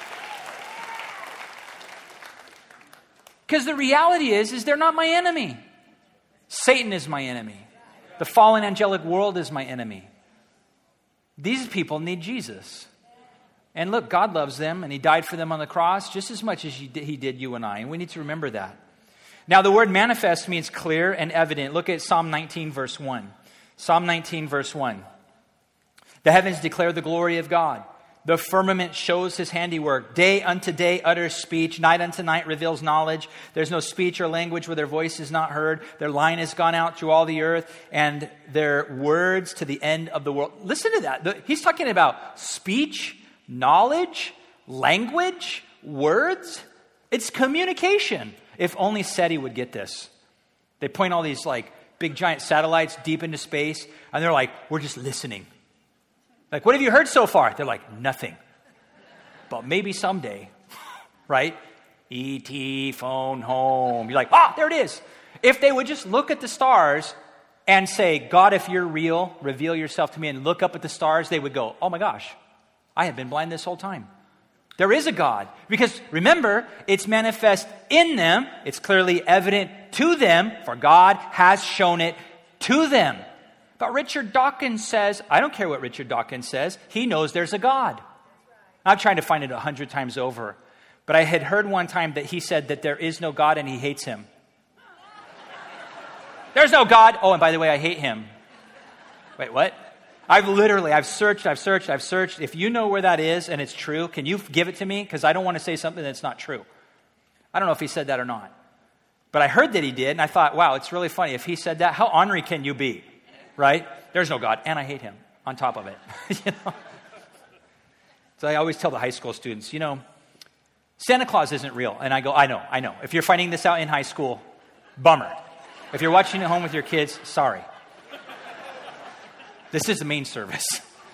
Speaker 1: Because the reality is, is they're not my enemy. Satan is my enemy. The fallen angelic world is my enemy. These people need Jesus. And look, God loves them, and he died for them on the cross just as much as he did you and I. And we need to remember that. Now, the word manifest means clear and evident. Look at Psalm nineteen, verse one. Psalm nineteen, verse one. The heavens declare the glory of God. The firmament shows his handiwork. Day unto day utters speech. Night unto night reveals knowledge. There's no speech or language where their voice is not heard. Their line has gone out through all the earth, and their words to the end of the world. Listen to that. He's talking about speech, knowledge, language, words. It's communication. If only SETI would get this. They point all these like big giant satellites deep into space, and they're like, we're just listening. Like, what have you heard so far? They're like, nothing. But maybe someday, right? E T, phone home. You're like, ah, there it is. If they would just look at the stars and say, God, if you're real, reveal yourself to me, and look up at the stars, they would go, oh my gosh, I have been blind this whole time. There is a God. Because remember, it's manifest in them. It's clearly evident to them, for God has shown it to them. But Richard Dawkins says, I don't care what Richard Dawkins says, he knows there's a God. I'm trying to find it a hundred times over. But I had heard one time that he said that there is no God and he hates him. There's no God. Oh, and by the way, I hate him. Wait, what? I've literally, I've searched, I've searched, I've searched. If you know where that is and it's true, can you give it to me? Because I don't want to say something that's not true. I don't know if he said that or not. But I heard that he did, and I thought, wow, it's really funny. If he said that, how ornery can you be? Right? There's no God, and I hate him on top of it. You know? So I always tell the high school students, you know, Santa Claus isn't real. And I go, I know, I know. If you're finding this out in high school, bummer. If you're watching at home with your kids, sorry. This is the main service.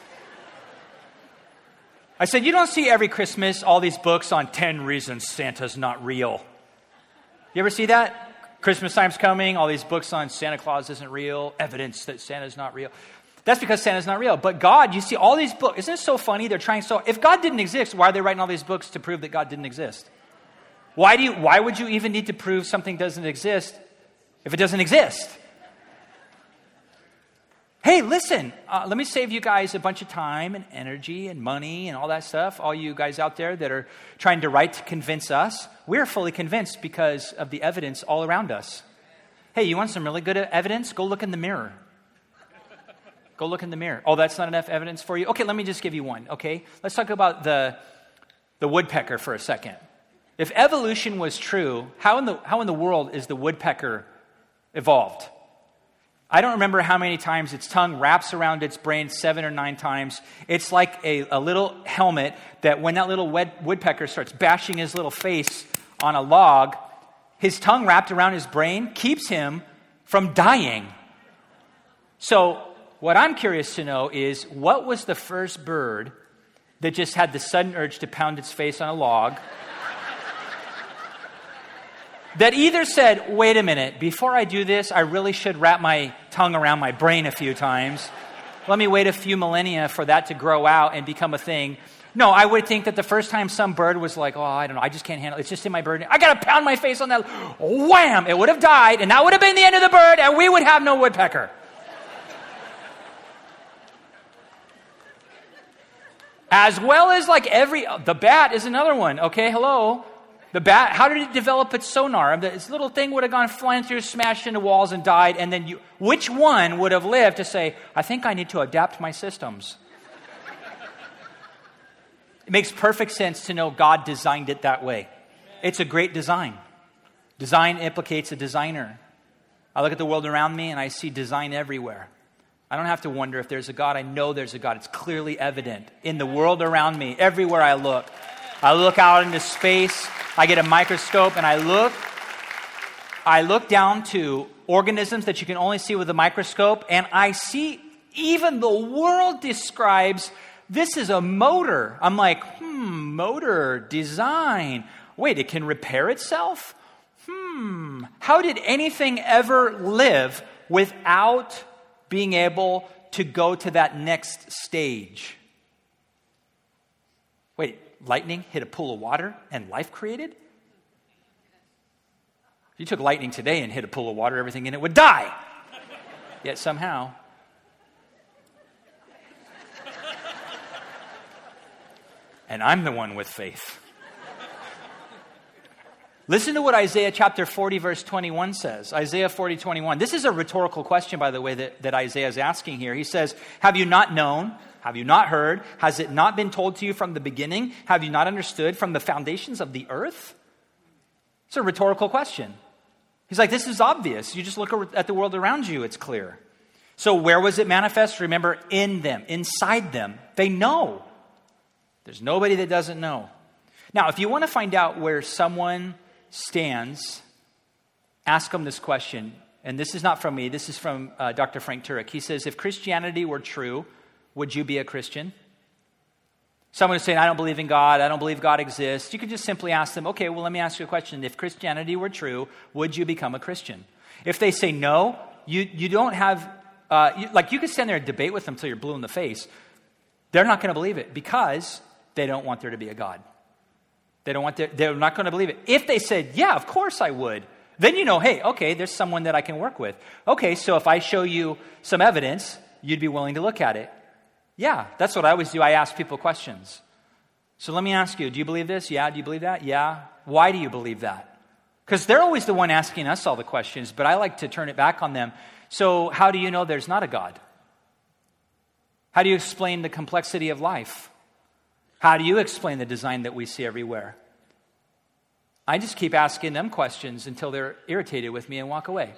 Speaker 1: I said, you don't see every Christmas all these books on ten reasons Santa's not real. You ever see that? Christmas time's coming, all these books on Santa Claus isn't real, evidence that Santa's not real. That's because Santa's not real. But God, you see all these books. Isn't it so funny? They're trying so... If God didn't exist, why are they writing all these books to prove that God didn't exist? Why do you? Why would you even need to prove something doesn't exist if it doesn't exist? Hey, listen, uh, let me save you guys a bunch of time and energy and money and all that stuff. All you guys out there that are trying to write to convince us, we're fully convinced because of the evidence all around us. Hey, you want some really good evidence? Go look in the mirror. Go look in the mirror. Oh, that's not enough evidence for you? Okay, let me just give you one, okay? Let's talk about the, the woodpecker for a second. If evolution was true, how in the how in the world is the woodpecker evolved? I don't remember how many times its tongue wraps around its brain, seven or nine times. It's like a, a little helmet that when that little wed, woodpecker starts bashing his little face on a log, his tongue wrapped around his brain keeps him from dying. So what I'm curious to know is, what was the first bird that just had the sudden urge to pound its face on a log? That either said, wait a minute, before I do this, I really should wrap my tongue around my brain a few times. Let me wait a few millennia for that to grow out and become a thing. No, I would think that the first time some bird was like, oh, I don't know, I just can't handle it. It's just in my bird. I got to pound my face on that. Wham! It would have died, and that would have been the end of the bird, and we would have no woodpecker. As well as like every, the bat is another one. Okay, hello. The bat, how did it develop its sonar? This little thing would have gone flying through, smashed into walls and died. And then you, which one would have lived to say, I think I need to adapt my systems? It makes perfect sense to know God designed it that way. It's a great design. Design implicates a designer. I look at the world around me and I see design everywhere. I don't have to wonder if there's a God. I know there's a God. It's clearly evident in the world around me, everywhere I look. I look out into space, I get a microscope, and I look, I look down to organisms that you can only see with a microscope, and I see even the world describes, this is a motor. I'm like, hmm, motor, design. Wait, it can repair itself? Hmm, how did anything ever live without being able to go to that next stage? Wait, lightning hit a pool of water and life created? If you took lightning today and hit a pool of water, everything in it would die. Yet somehow. And I'm the one with faith. Listen to what Isaiah chapter forty, verse twenty-one says. Isaiah forty, twenty-one. This is a rhetorical question, by the way, that, that Isaiah is asking here. He says, have you not known? Have you not heard? Has it not been told to you from the beginning? Have you not understood from the foundations of the earth? It's a rhetorical question. He's like, this is obvious. You just look at the world around you, it's clear. So where was it manifest? Remember, in them, inside them. They know. There's nobody that doesn't know. Now, if you want to find out where someone stands, ask them this question. And this is not from me. This is from uh, Doctor Frank Turek. He says, if Christianity were true, would you be a Christian? Someone is saying, I don't believe in God. I don't believe God exists. You could just simply ask them, okay, well, let me ask you a question. If Christianity were true, would you become a Christian? If they say no, you, you don't have, uh, you, like you could stand there and debate with them until you're blue in the face. They're not going to believe it because they don't want there to be a God. They don't want their, they're not going to believe it. If they said, yeah, of course I would, then you know, hey, okay, there's someone that I can work with. Okay, so if I show you some evidence, you'd be willing to look at it. Yeah, that's what I always do. I ask people questions. So let me ask you, do you believe this? Yeah, do you believe that? Yeah. Why do you believe that? Because they're always the one asking us all the questions, but I like to turn it back on them. So how do you know there's not a God? How do you explain the complexity of life? How do you explain the design that we see everywhere? I just keep asking them questions until they're irritated with me and walk away.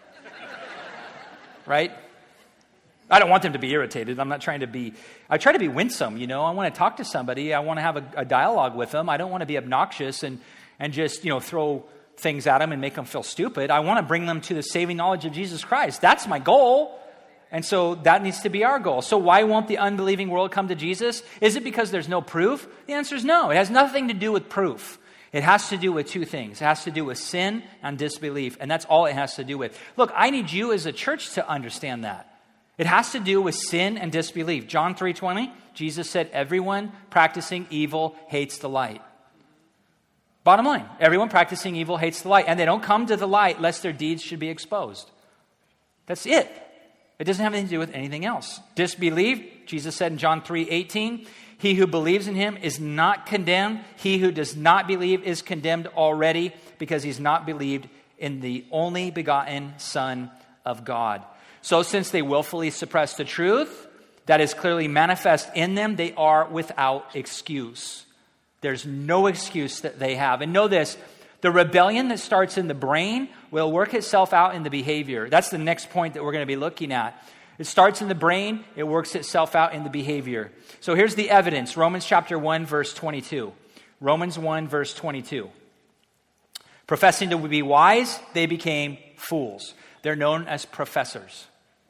Speaker 1: Right? I don't want them to be irritated. I'm not trying to be, I try to be winsome, you know. I want to talk to somebody. I want to have a, a dialogue with them. I don't want to be obnoxious and, and just, you know, throw things at them and make them feel stupid. I want to bring them to the saving knowledge of Jesus Christ. That's my goal. And so that needs to be our goal. So why won't the unbelieving world come to Jesus? Is it because there's no proof? The answer is no. It has nothing to do with proof. It has to do with two things. It has to do with sin and disbelief. And that's all it has to do with. Look, I need you as a church to understand that. It has to do with sin and disbelief. John three twenty, Jesus said, everyone practicing evil hates the light. Bottom line, everyone practicing evil hates the light, and they don't come to the light lest their deeds should be exposed. That's it. It doesn't have anything to do with anything else. Disbelief, Jesus said in John three eighteen, he who believes in him is not condemned. He who does not believe is condemned already because he's not believed in the only begotten Son of God. So since they willfully suppress the truth that is clearly manifest in them, they are without excuse. There's no excuse that they have. And know this, the rebellion that starts in the brain will work itself out in the behavior. That's the next point that we're going to be looking at. It starts in the brain, it works itself out in the behavior. So here's the evidence. Romans chapter one, verse twenty-two. Romans one, verse twenty-two. Professing to be wise, they became fools. They're known as professors.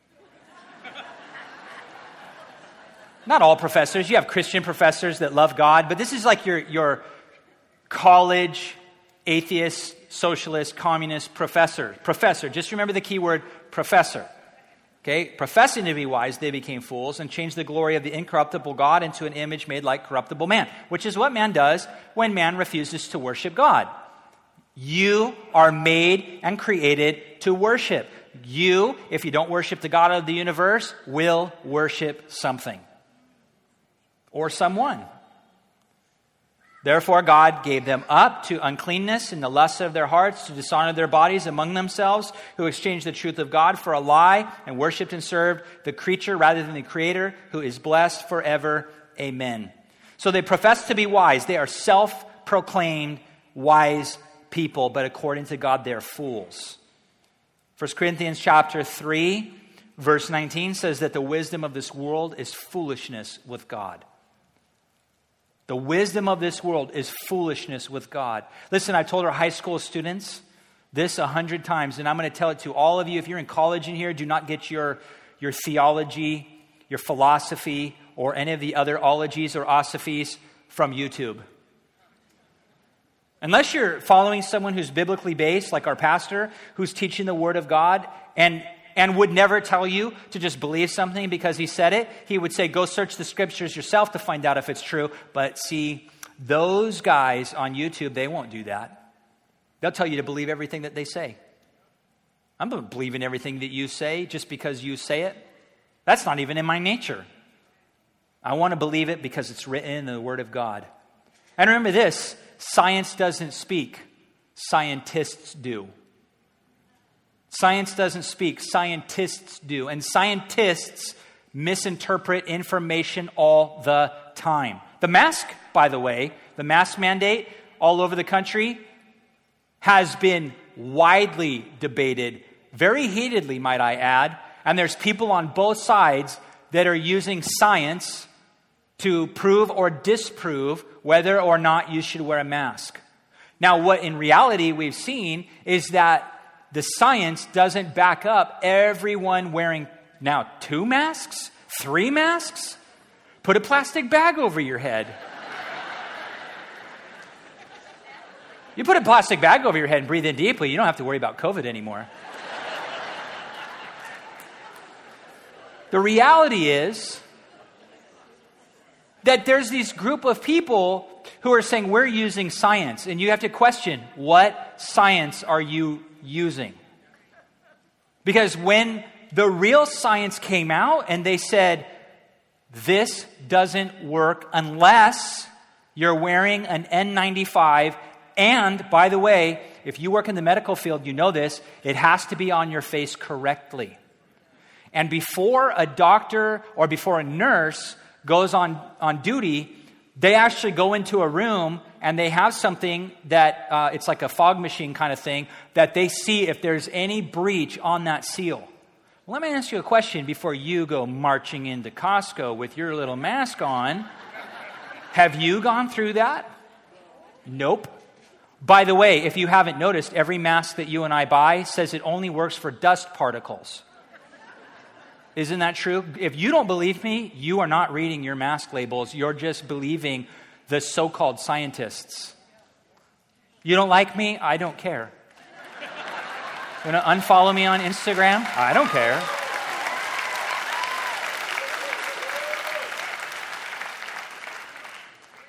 Speaker 1: Not all professors. You have Christian professors that love God, but this is like your, your college, atheist, socialist, communist professor. Professor. Just remember the key word, professor. Okay? Professing to be wise, they became fools and changed the glory of the incorruptible God into an image made like corruptible man, which is what man does when man refuses to worship God. You are made and created to worship. You, if you don't worship the God of the universe, will worship something or someone. Therefore, God gave them up to uncleanness in the lusts of their hearts, to dishonor their bodies among themselves, who exchanged the truth of God for a lie and worshipped and served the creature rather than the Creator, who is blessed forever. Amen. So they profess to be wise. They are self-proclaimed wise people, but according to God, they're fools. First Corinthians chapter three, verse nineteen says that the wisdom of this world is foolishness with God. The wisdom of this world is foolishness with God. Listen, I told our high school students this a hundred times, and I'm going to tell it to all of you. If you're in college in here, do not get your, your theology, your philosophy, or any of the other ologies or osophies from YouTube. Unless you're following someone who's biblically based, like our pastor, who's teaching the Word of God, and and would never tell you to just believe something because he said it. He would say, go search the scriptures yourself to find out if it's true. But see, those guys on YouTube, they won't do that. They'll tell you to believe everything that they say. I'm not believing everything that you say just because you say it. That's not even in my nature. I want to believe it because it's written in the Word of God. And remember this, science doesn't speak. Scientists do. Science doesn't speak, scientists do. And scientists misinterpret information all the time. The mask, by the way, the mask mandate all over the country has been widely debated, very heatedly, might I add. And there's people on both sides that are using science to prove or disprove whether or not you should wear a mask. Now, what in reality we've seen is that the science doesn't back up everyone wearing now two masks, three masks. Put a plastic bag over your head. You put a plastic bag over your head and breathe in deeply, you don't have to worry about COVID anymore. The reality is that there's this group of people who are saying we're using science, and you have to question, what science are you using? Because when the real science came out and they said, this doesn't work unless you're wearing an N ninety-five, and by the way, if you work in the medical field, you know this, it has to be on your face correctly. And before a doctor or before a nurse goes on, on duty, they actually go into a room and they have something that, uh, it's like a fog machine kind of thing, that they see if there's any breach on that seal. Well, let me ask you a question before you go marching into Costco with your little mask on. Have you gone through that? Nope. By the way, if you haven't noticed, every mask that you and I buy says it only works for dust particles. Isn't that true? If you don't believe me, you are not reading your mask labels. You're just believing the so-called scientists. You don't like me? I don't care. You want to unfollow me on Instagram? I don't care.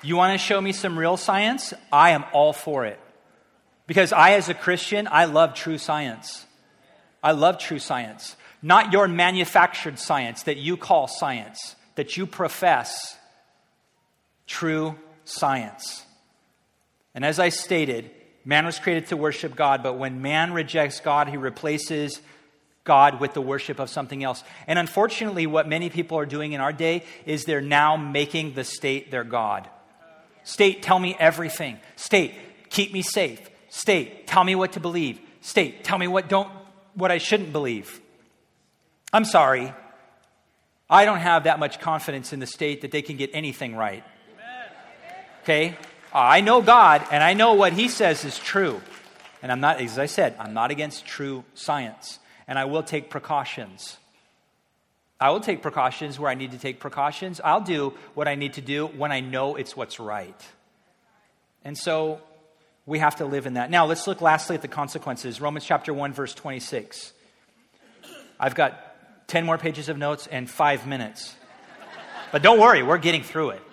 Speaker 1: You want to show me some real science? I am all for it. Because I, as a Christian, I love true science. I love true science. Not your manufactured science that you call science, that you profess. True science. And as I stated, man was created to worship God, but when man rejects God, he replaces God with the worship of something else. And unfortunately, what many people are doing in our day is they're now making the state their God. State, tell me everything. State, keep me safe. State, tell me what to believe. State, tell me what don't what I shouldn't believe. I'm sorry. I don't have that much confidence in the state that they can get anything right. Okay? I know God, and I know what he says is true. And I'm not, as I said, I'm not against true science. And I will take precautions. I will take precautions where I need to take precautions. I'll do what I need to do when I know it's what's right. And so we have to live in that. Now, let's look lastly at the consequences. Romans chapter one, verse twenty-six. I've got ten more pages of notes and five minutes. But don't worry, we're getting through it.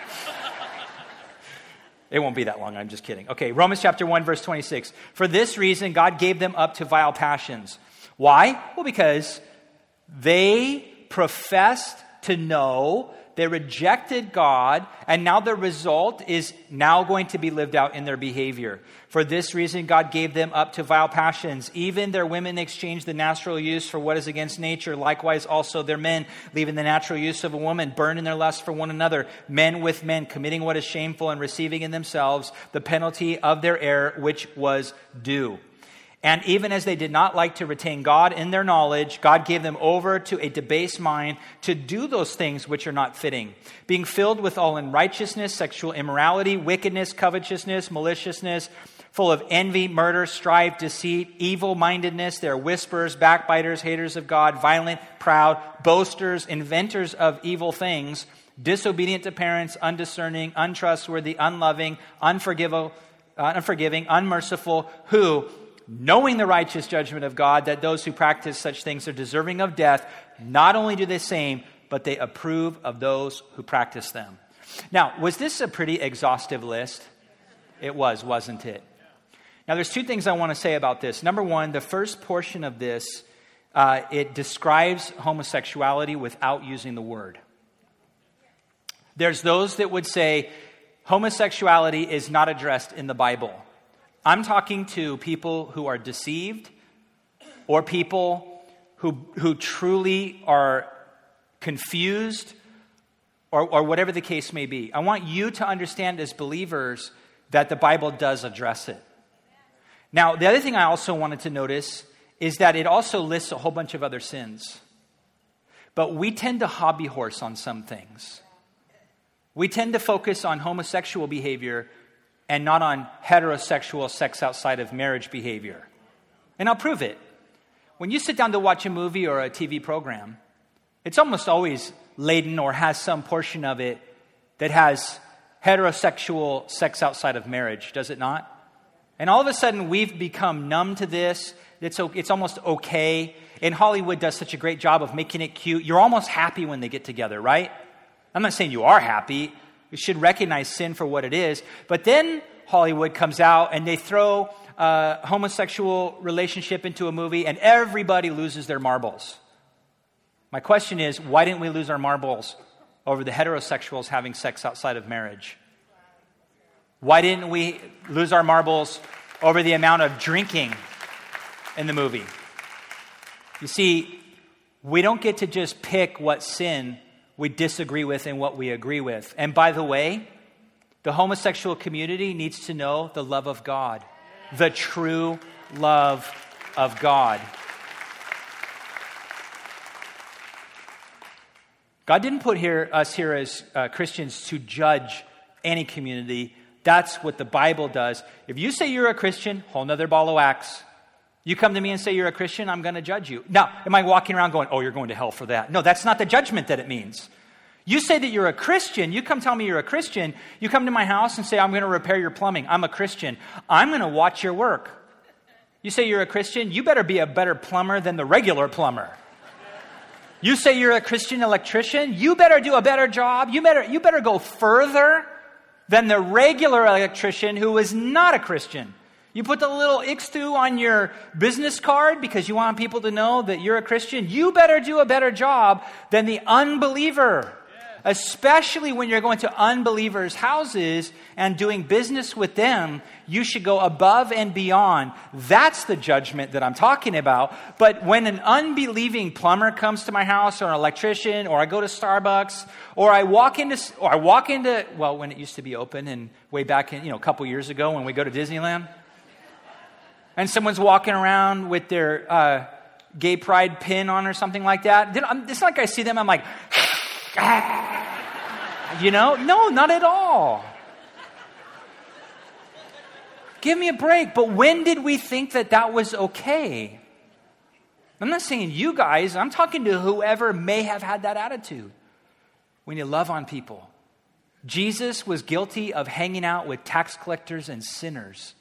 Speaker 1: It won't be that long, I'm just kidding. Okay, Romans chapter one, verse twenty-six. For this reason, God gave them up to vile passions. Why? Well, because they professed to know, they rejected God, and now the result is now going to be lived out in their behavior. For this reason, God gave them up to vile passions. Even their women exchanged the natural use for what is against nature. Likewise, also their men, leaving the natural use of a woman, burned in their lust for one another. Men with men, committing what is shameful and receiving in themselves the penalty of their error, which was due. And even as they did not like to retain God in their knowledge, God gave them over to a debased mind to do those things which are not fitting, being filled with all unrighteousness, sexual immorality, wickedness, covetousness, maliciousness, full of envy, murder, strife, deceit, evil-mindedness. They are whisperers, backbiters, haters of God, violent, proud, boasters, inventors of evil things, disobedient to parents, undiscerning, untrustworthy, unloving, unforgiving, uh, unforgiving, unmerciful, who, knowing the righteous judgment of God, that those who practice such things are deserving of death, not only do the same, but they approve of those who practice them. Now, was this a pretty exhaustive list? It was, wasn't it? Now, there's two things I want to say about this. Number one, the first portion of this, uh, it describes homosexuality without using the word. There's those that would say homosexuality is not addressed in the Bible. I'm talking to people who are deceived or people who who truly are confused or, or whatever the case may be. I want you to understand as believers that the Bible does address it. Now, the other thing I also wanted to notice is that it also lists a whole bunch of other sins. But we tend to hobby horse on some things. We tend to focus on homosexual behavior and not on heterosexual sex outside of marriage behavior. And I'll prove it. When you sit down to watch a movie or a T V program, it's almost always laden or has some portion of it that has heterosexual sex outside of marriage, does it not? And all of a sudden, we've become numb to this. It's, it's almost okay. And Hollywood does such a great job of making it cute. You're almost happy when they get together, right? I'm not saying you are happy. We should recognize sin for what it is. But then Hollywood comes out and they throw a homosexual relationship into a movie and everybody loses their marbles. My question is, why didn't we lose our marbles over the heterosexuals having sex outside of marriage? Why didn't we lose our marbles over the amount of drinking in the movie? You see, we don't get to just pick what sin we disagree with and what we agree with. And by the way, the homosexual community needs to know the love of God, the true love of God. God didn't put here us here as uh, Christians to judge any community. That's what the Bible does. If you say you're a Christian, whole nother ball of wax. You come to me and say you're a Christian, I'm going to judge you. Now, am I walking around going, oh, you're going to hell for that? No, that's not the judgment that it means. You say that you're a Christian. You come tell me you're a Christian. You come to my house and say, I'm going to repair your plumbing. I'm a Christian. I'm going to watch your work. You say you're a Christian. You better be a better plumber than the regular plumber. You say you're a Christian electrician. You better do a better job. You better, you better go further than the regular electrician who is not a Christian. You put the little ixtu on your business card because you want people to know that you're a Christian. You better do a better job than the unbeliever. Especially when you're going to unbelievers' houses and doing business with them, you should go above and beyond. That's the judgment that I'm talking about. But when an unbelieving plumber comes to my house, or an electrician, or I go to Starbucks, or I walk into, or I walk into, well, when it used to be open, and way back in, you know, a couple years ago when we go to Disneyland, and someone's walking around with their uh, gay pride pin on or something like that, then I'm, it's not like I see them, I'm like, you know? No, not at all. Give me a break. But when did we think that that was okay? I'm not saying you guys. I'm talking to whoever may have had that attitude. We need to love on people. Jesus was guilty of hanging out with tax collectors and sinners.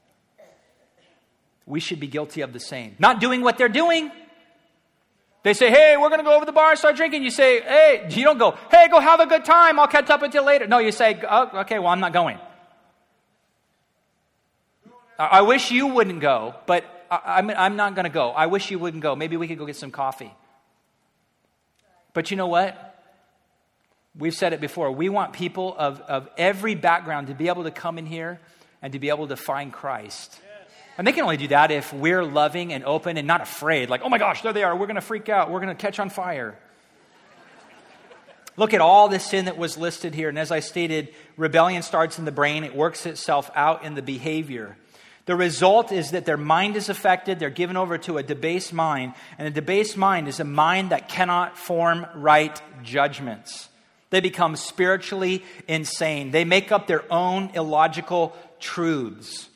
Speaker 1: We should be guilty of the same. Not doing what they're doing. They say, hey, we're going to go over to the bar and start drinking. You say, hey, you don't go, hey, go have a good time. I'll catch up with you later. No, you say, oh, okay, well, I'm not going. I wish you wouldn't go, but I'm, I'm not going to go. I wish you wouldn't go. Maybe we could go get some coffee. But you know what? We've said it before. We want people of, of every background to be able to come in here and to be able to find Christ. And they can only do that if we're loving and open and not afraid. Like, oh my gosh, there they are. We're going to freak out. We're going to catch on fire. Look at all the sin that was listed here. And as I stated, rebellion starts in the brain. It works itself out in the behavior. The result is that their mind is affected. They're given over to a debased mind. And a debased mind is a mind that cannot form right judgments. They become spiritually insane. They make up their own illogical truths.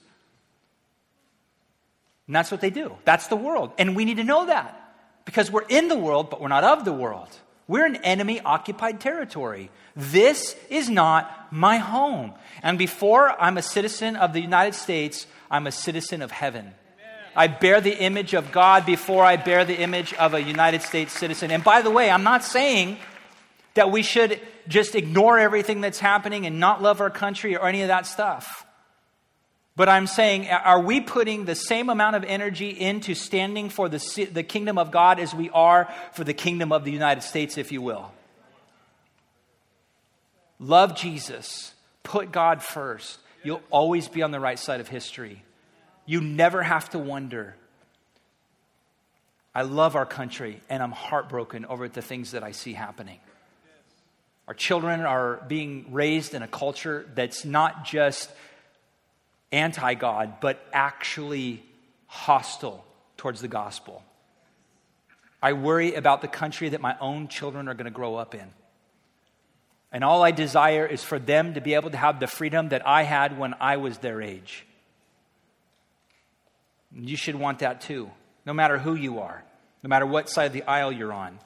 Speaker 1: And that's what they do. That's the world. And we need to know that. Because we're in the world, but we're not of the world. We're in enemy-occupied territory. This is not my home. And before I'm a citizen of the United States, I'm a citizen of heaven. Amen. I bear the image of God before I bear the image of a United States citizen. And by the way, I'm not saying that we should just ignore everything that's happening and not love our country or any of that stuff. But I'm saying, are we putting the same amount of energy into standing for the, the kingdom of God as we are for the kingdom of the United States, if you will? Love Jesus. Put God first. You'll always be on the right side of history. You never have to wonder. I love our country, and I'm heartbroken over the things that I see happening. Our children are being raised in a culture that's not just anti-God, but actually hostile towards the gospel. I worry about the country that my own children are going to grow up in. And all I desire is for them to be able to have the freedom that I had when I was their age. You should want that too, no matter who you are, no matter what side of the aisle you're on.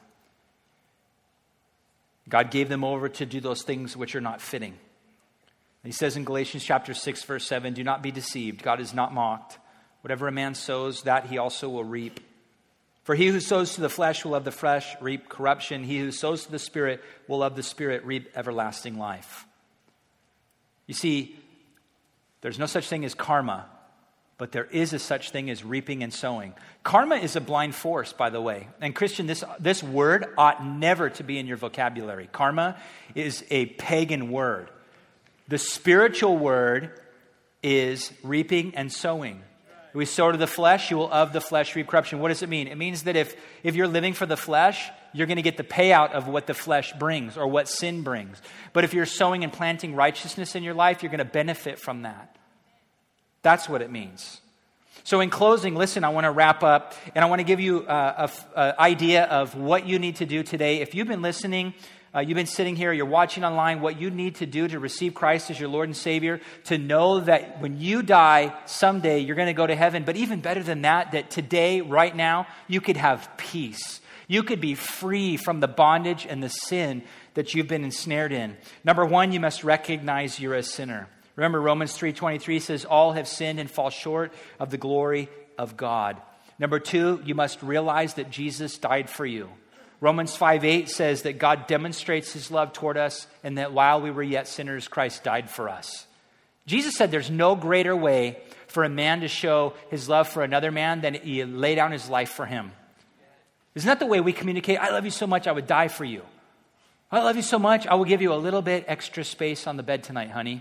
Speaker 1: God gave them over to do those things which are not fitting. He says in Galatians chapter six, verse seven, do not be deceived. God is not mocked. Whatever a man sows, that he also will reap. For he who sows to the flesh will of the flesh reap corruption. He who sows to the Spirit will of the Spirit reap everlasting life. You see, there's no such thing as karma, but there is a such thing as reaping and sowing. Karma is a blind force, by the way. And Christian, this, this word ought never to be in your vocabulary. Karma is a pagan word. The spiritual word is reaping and sowing. If we sow to the flesh, you will of the flesh reap corruption. What does it mean? It means that if, if you're living for the flesh, you're going to get the payout of what the flesh brings or what sin brings. But if you're sowing and planting righteousness in your life, you're going to benefit from that. That's what it means. So in closing, listen, I want to wrap up, and I want to give you an idea of what you need to do today. If you've been listening, Uh, you've been sitting here, you're watching online, what you need to do to receive Christ as your Lord and Savior, to know that when you die someday, you're going to go to heaven. But even better than that, that today, right now, you could have peace. You could be free from the bondage and the sin that you've been ensnared in. Number one, you must recognize you're a sinner. Remember, Romans three twenty-three says, all have sinned and fall short of the glory of God. Number two, you must realize that Jesus died for you. Romans five eight says that God demonstrates his love toward us and that while we were yet sinners, Christ died for us. Jesus said there's no greater way for a man to show his love for another man than he lay down his life for him. Isn't that the way we communicate? I love you so much, I would die for you. I love you so much, I will give you a little bit extra space on the bed tonight, honey.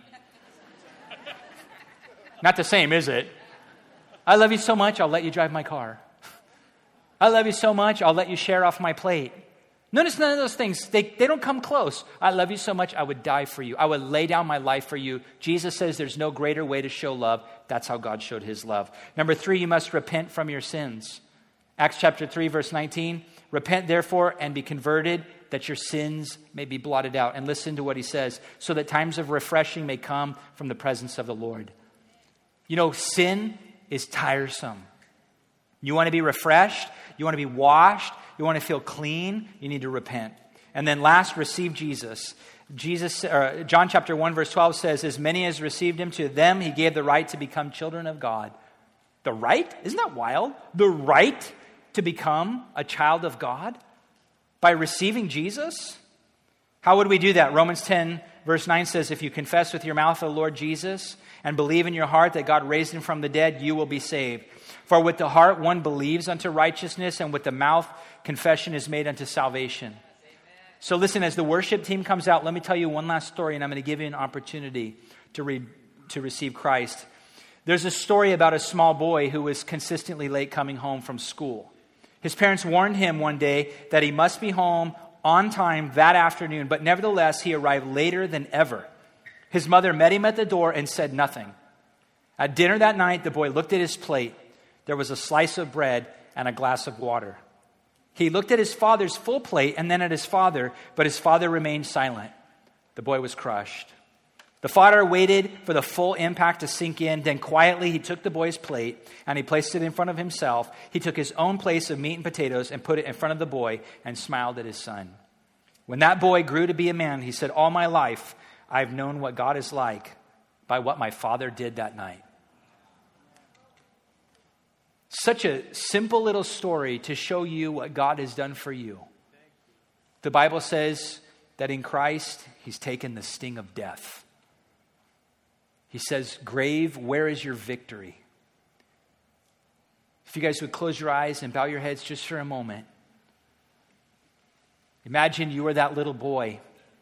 Speaker 1: Not the same, is it? I love you so much, I'll let you drive my car. I love you so much, I'll let you share off my plate. Notice none of those things, they, they don't come close. I love you so much, I would die for you. I would lay down my life for you. Jesus says there's no greater way to show love. That's how God showed his love. Number three, you must repent from your sins. Acts chapter three, verse nineteen. Repent therefore and be converted, that your sins may be blotted out. And listen to what he says, so that times of refreshing may come from the presence of the Lord. You know, sin is tiresome. You want to be refreshed, you want to be washed, you want to feel clean, you need to repent. And then last, receive Jesus. Jesus, uh, John chapter one, verse twelve says, as many as received him, to them he gave the right to become children of God. The right? Isn't that wild? The right to become a child of God by receiving Jesus? How would we do that? Romans ten, verse nine says, if you confess with your mouth the Lord Jesus and believe in your heart that God raised him from the dead, you will be saved. For with the heart one believes unto righteousness, and with the mouth confession is made unto salvation. Amen. So listen, as the worship team comes out, let me tell you one last story, and I'm going to give you an opportunity to read, to receive Christ. There's a story about a small boy who was consistently late coming home from school. His parents warned him one day that he must be home on time that afternoon, but nevertheless, he arrived later than ever. His mother met him at the door and said nothing. At dinner that night, the boy looked at his plate. There was a slice of bread and a glass of water. He looked at his father's full plate and then at his father, but his father remained silent. The boy was crushed. The father waited for the full impact to sink in. Then quietly he took the boy's plate and he placed it in front of himself. He took his own place of meat and potatoes and put it in front of the boy and smiled at his son. When that boy grew to be a man, he said, all my life I've known what God is like by what my father did that night. Such a simple little story to show you what God has done for you. The Bible says that in Christ, he's taken the sting of death. He says, grave, where is your victory? If you guys would close your eyes and bow your heads just for a moment. Imagine you were that little boy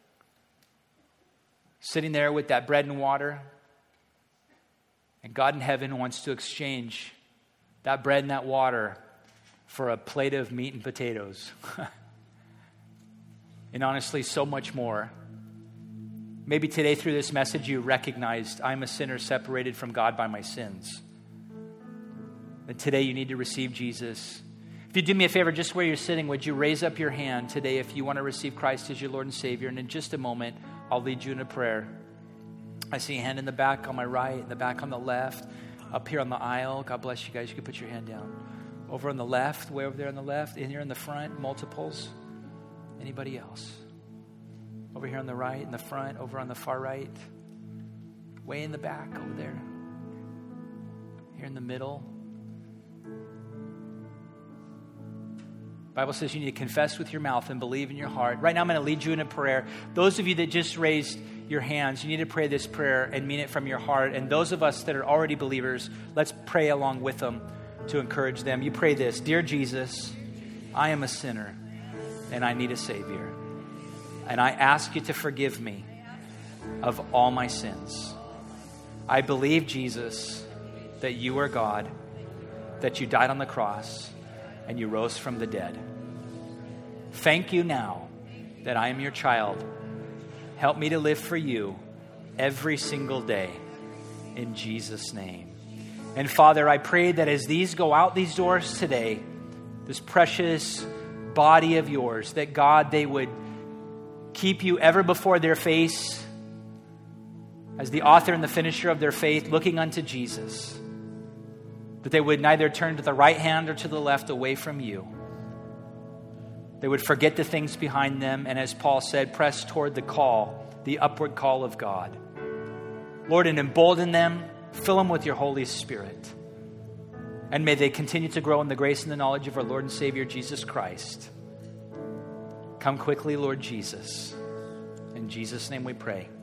Speaker 1: sitting there with that bread and water, and God in heaven wants to exchange that bread and that water for a plate of meat and potatoes. And honestly, so much more. Maybe today through this message you recognized I'm a sinner separated from God by my sins. And today you need to receive Jesus. If you do me a favor, just where you're sitting, would you raise up your hand today if you want to receive Christ as your Lord and Savior? And in just a moment, I'll lead you in a prayer. I see a hand in the back on my right, in the back on the left. Up here on the aisle, God bless you guys. You can put your hand down. Over on the left, way over there on the left. In here in the front, multiples. Anybody else? Over here on the right, in the front, over on the far right. Way in the back, over there. Here in the middle. Bible says you need to confess with your mouth and believe in your heart. Right now I'm going to lead you in a prayer. Those of you that just raised your hands, you need to pray this prayer and mean it from your heart. And those of us that are already believers, let's pray along with them to encourage them. You pray this: Dear Jesus, I am a sinner and I need a Savior. And I ask you to forgive me of all my sins. I believe, Jesus, that you are God, that you died on the cross, and you rose from the dead. Thank you now that I am your child. Help me to live for you every single day. In Jesus' name. And Father, I pray that as these go out these doors today, this precious body of yours, that God, they would keep you ever before their face as the author and the finisher of their faith, looking unto Jesus. That they would neither turn to the right hand or to the left away from you. They would forget the things behind them, and as Paul said, press toward the call, the upward call of God. Lord, and embolden them, fill them with your Holy Spirit. And may they continue to grow in the grace and the knowledge of our Lord and Savior, Jesus Christ. Come quickly, Lord Jesus. In Jesus' name we pray.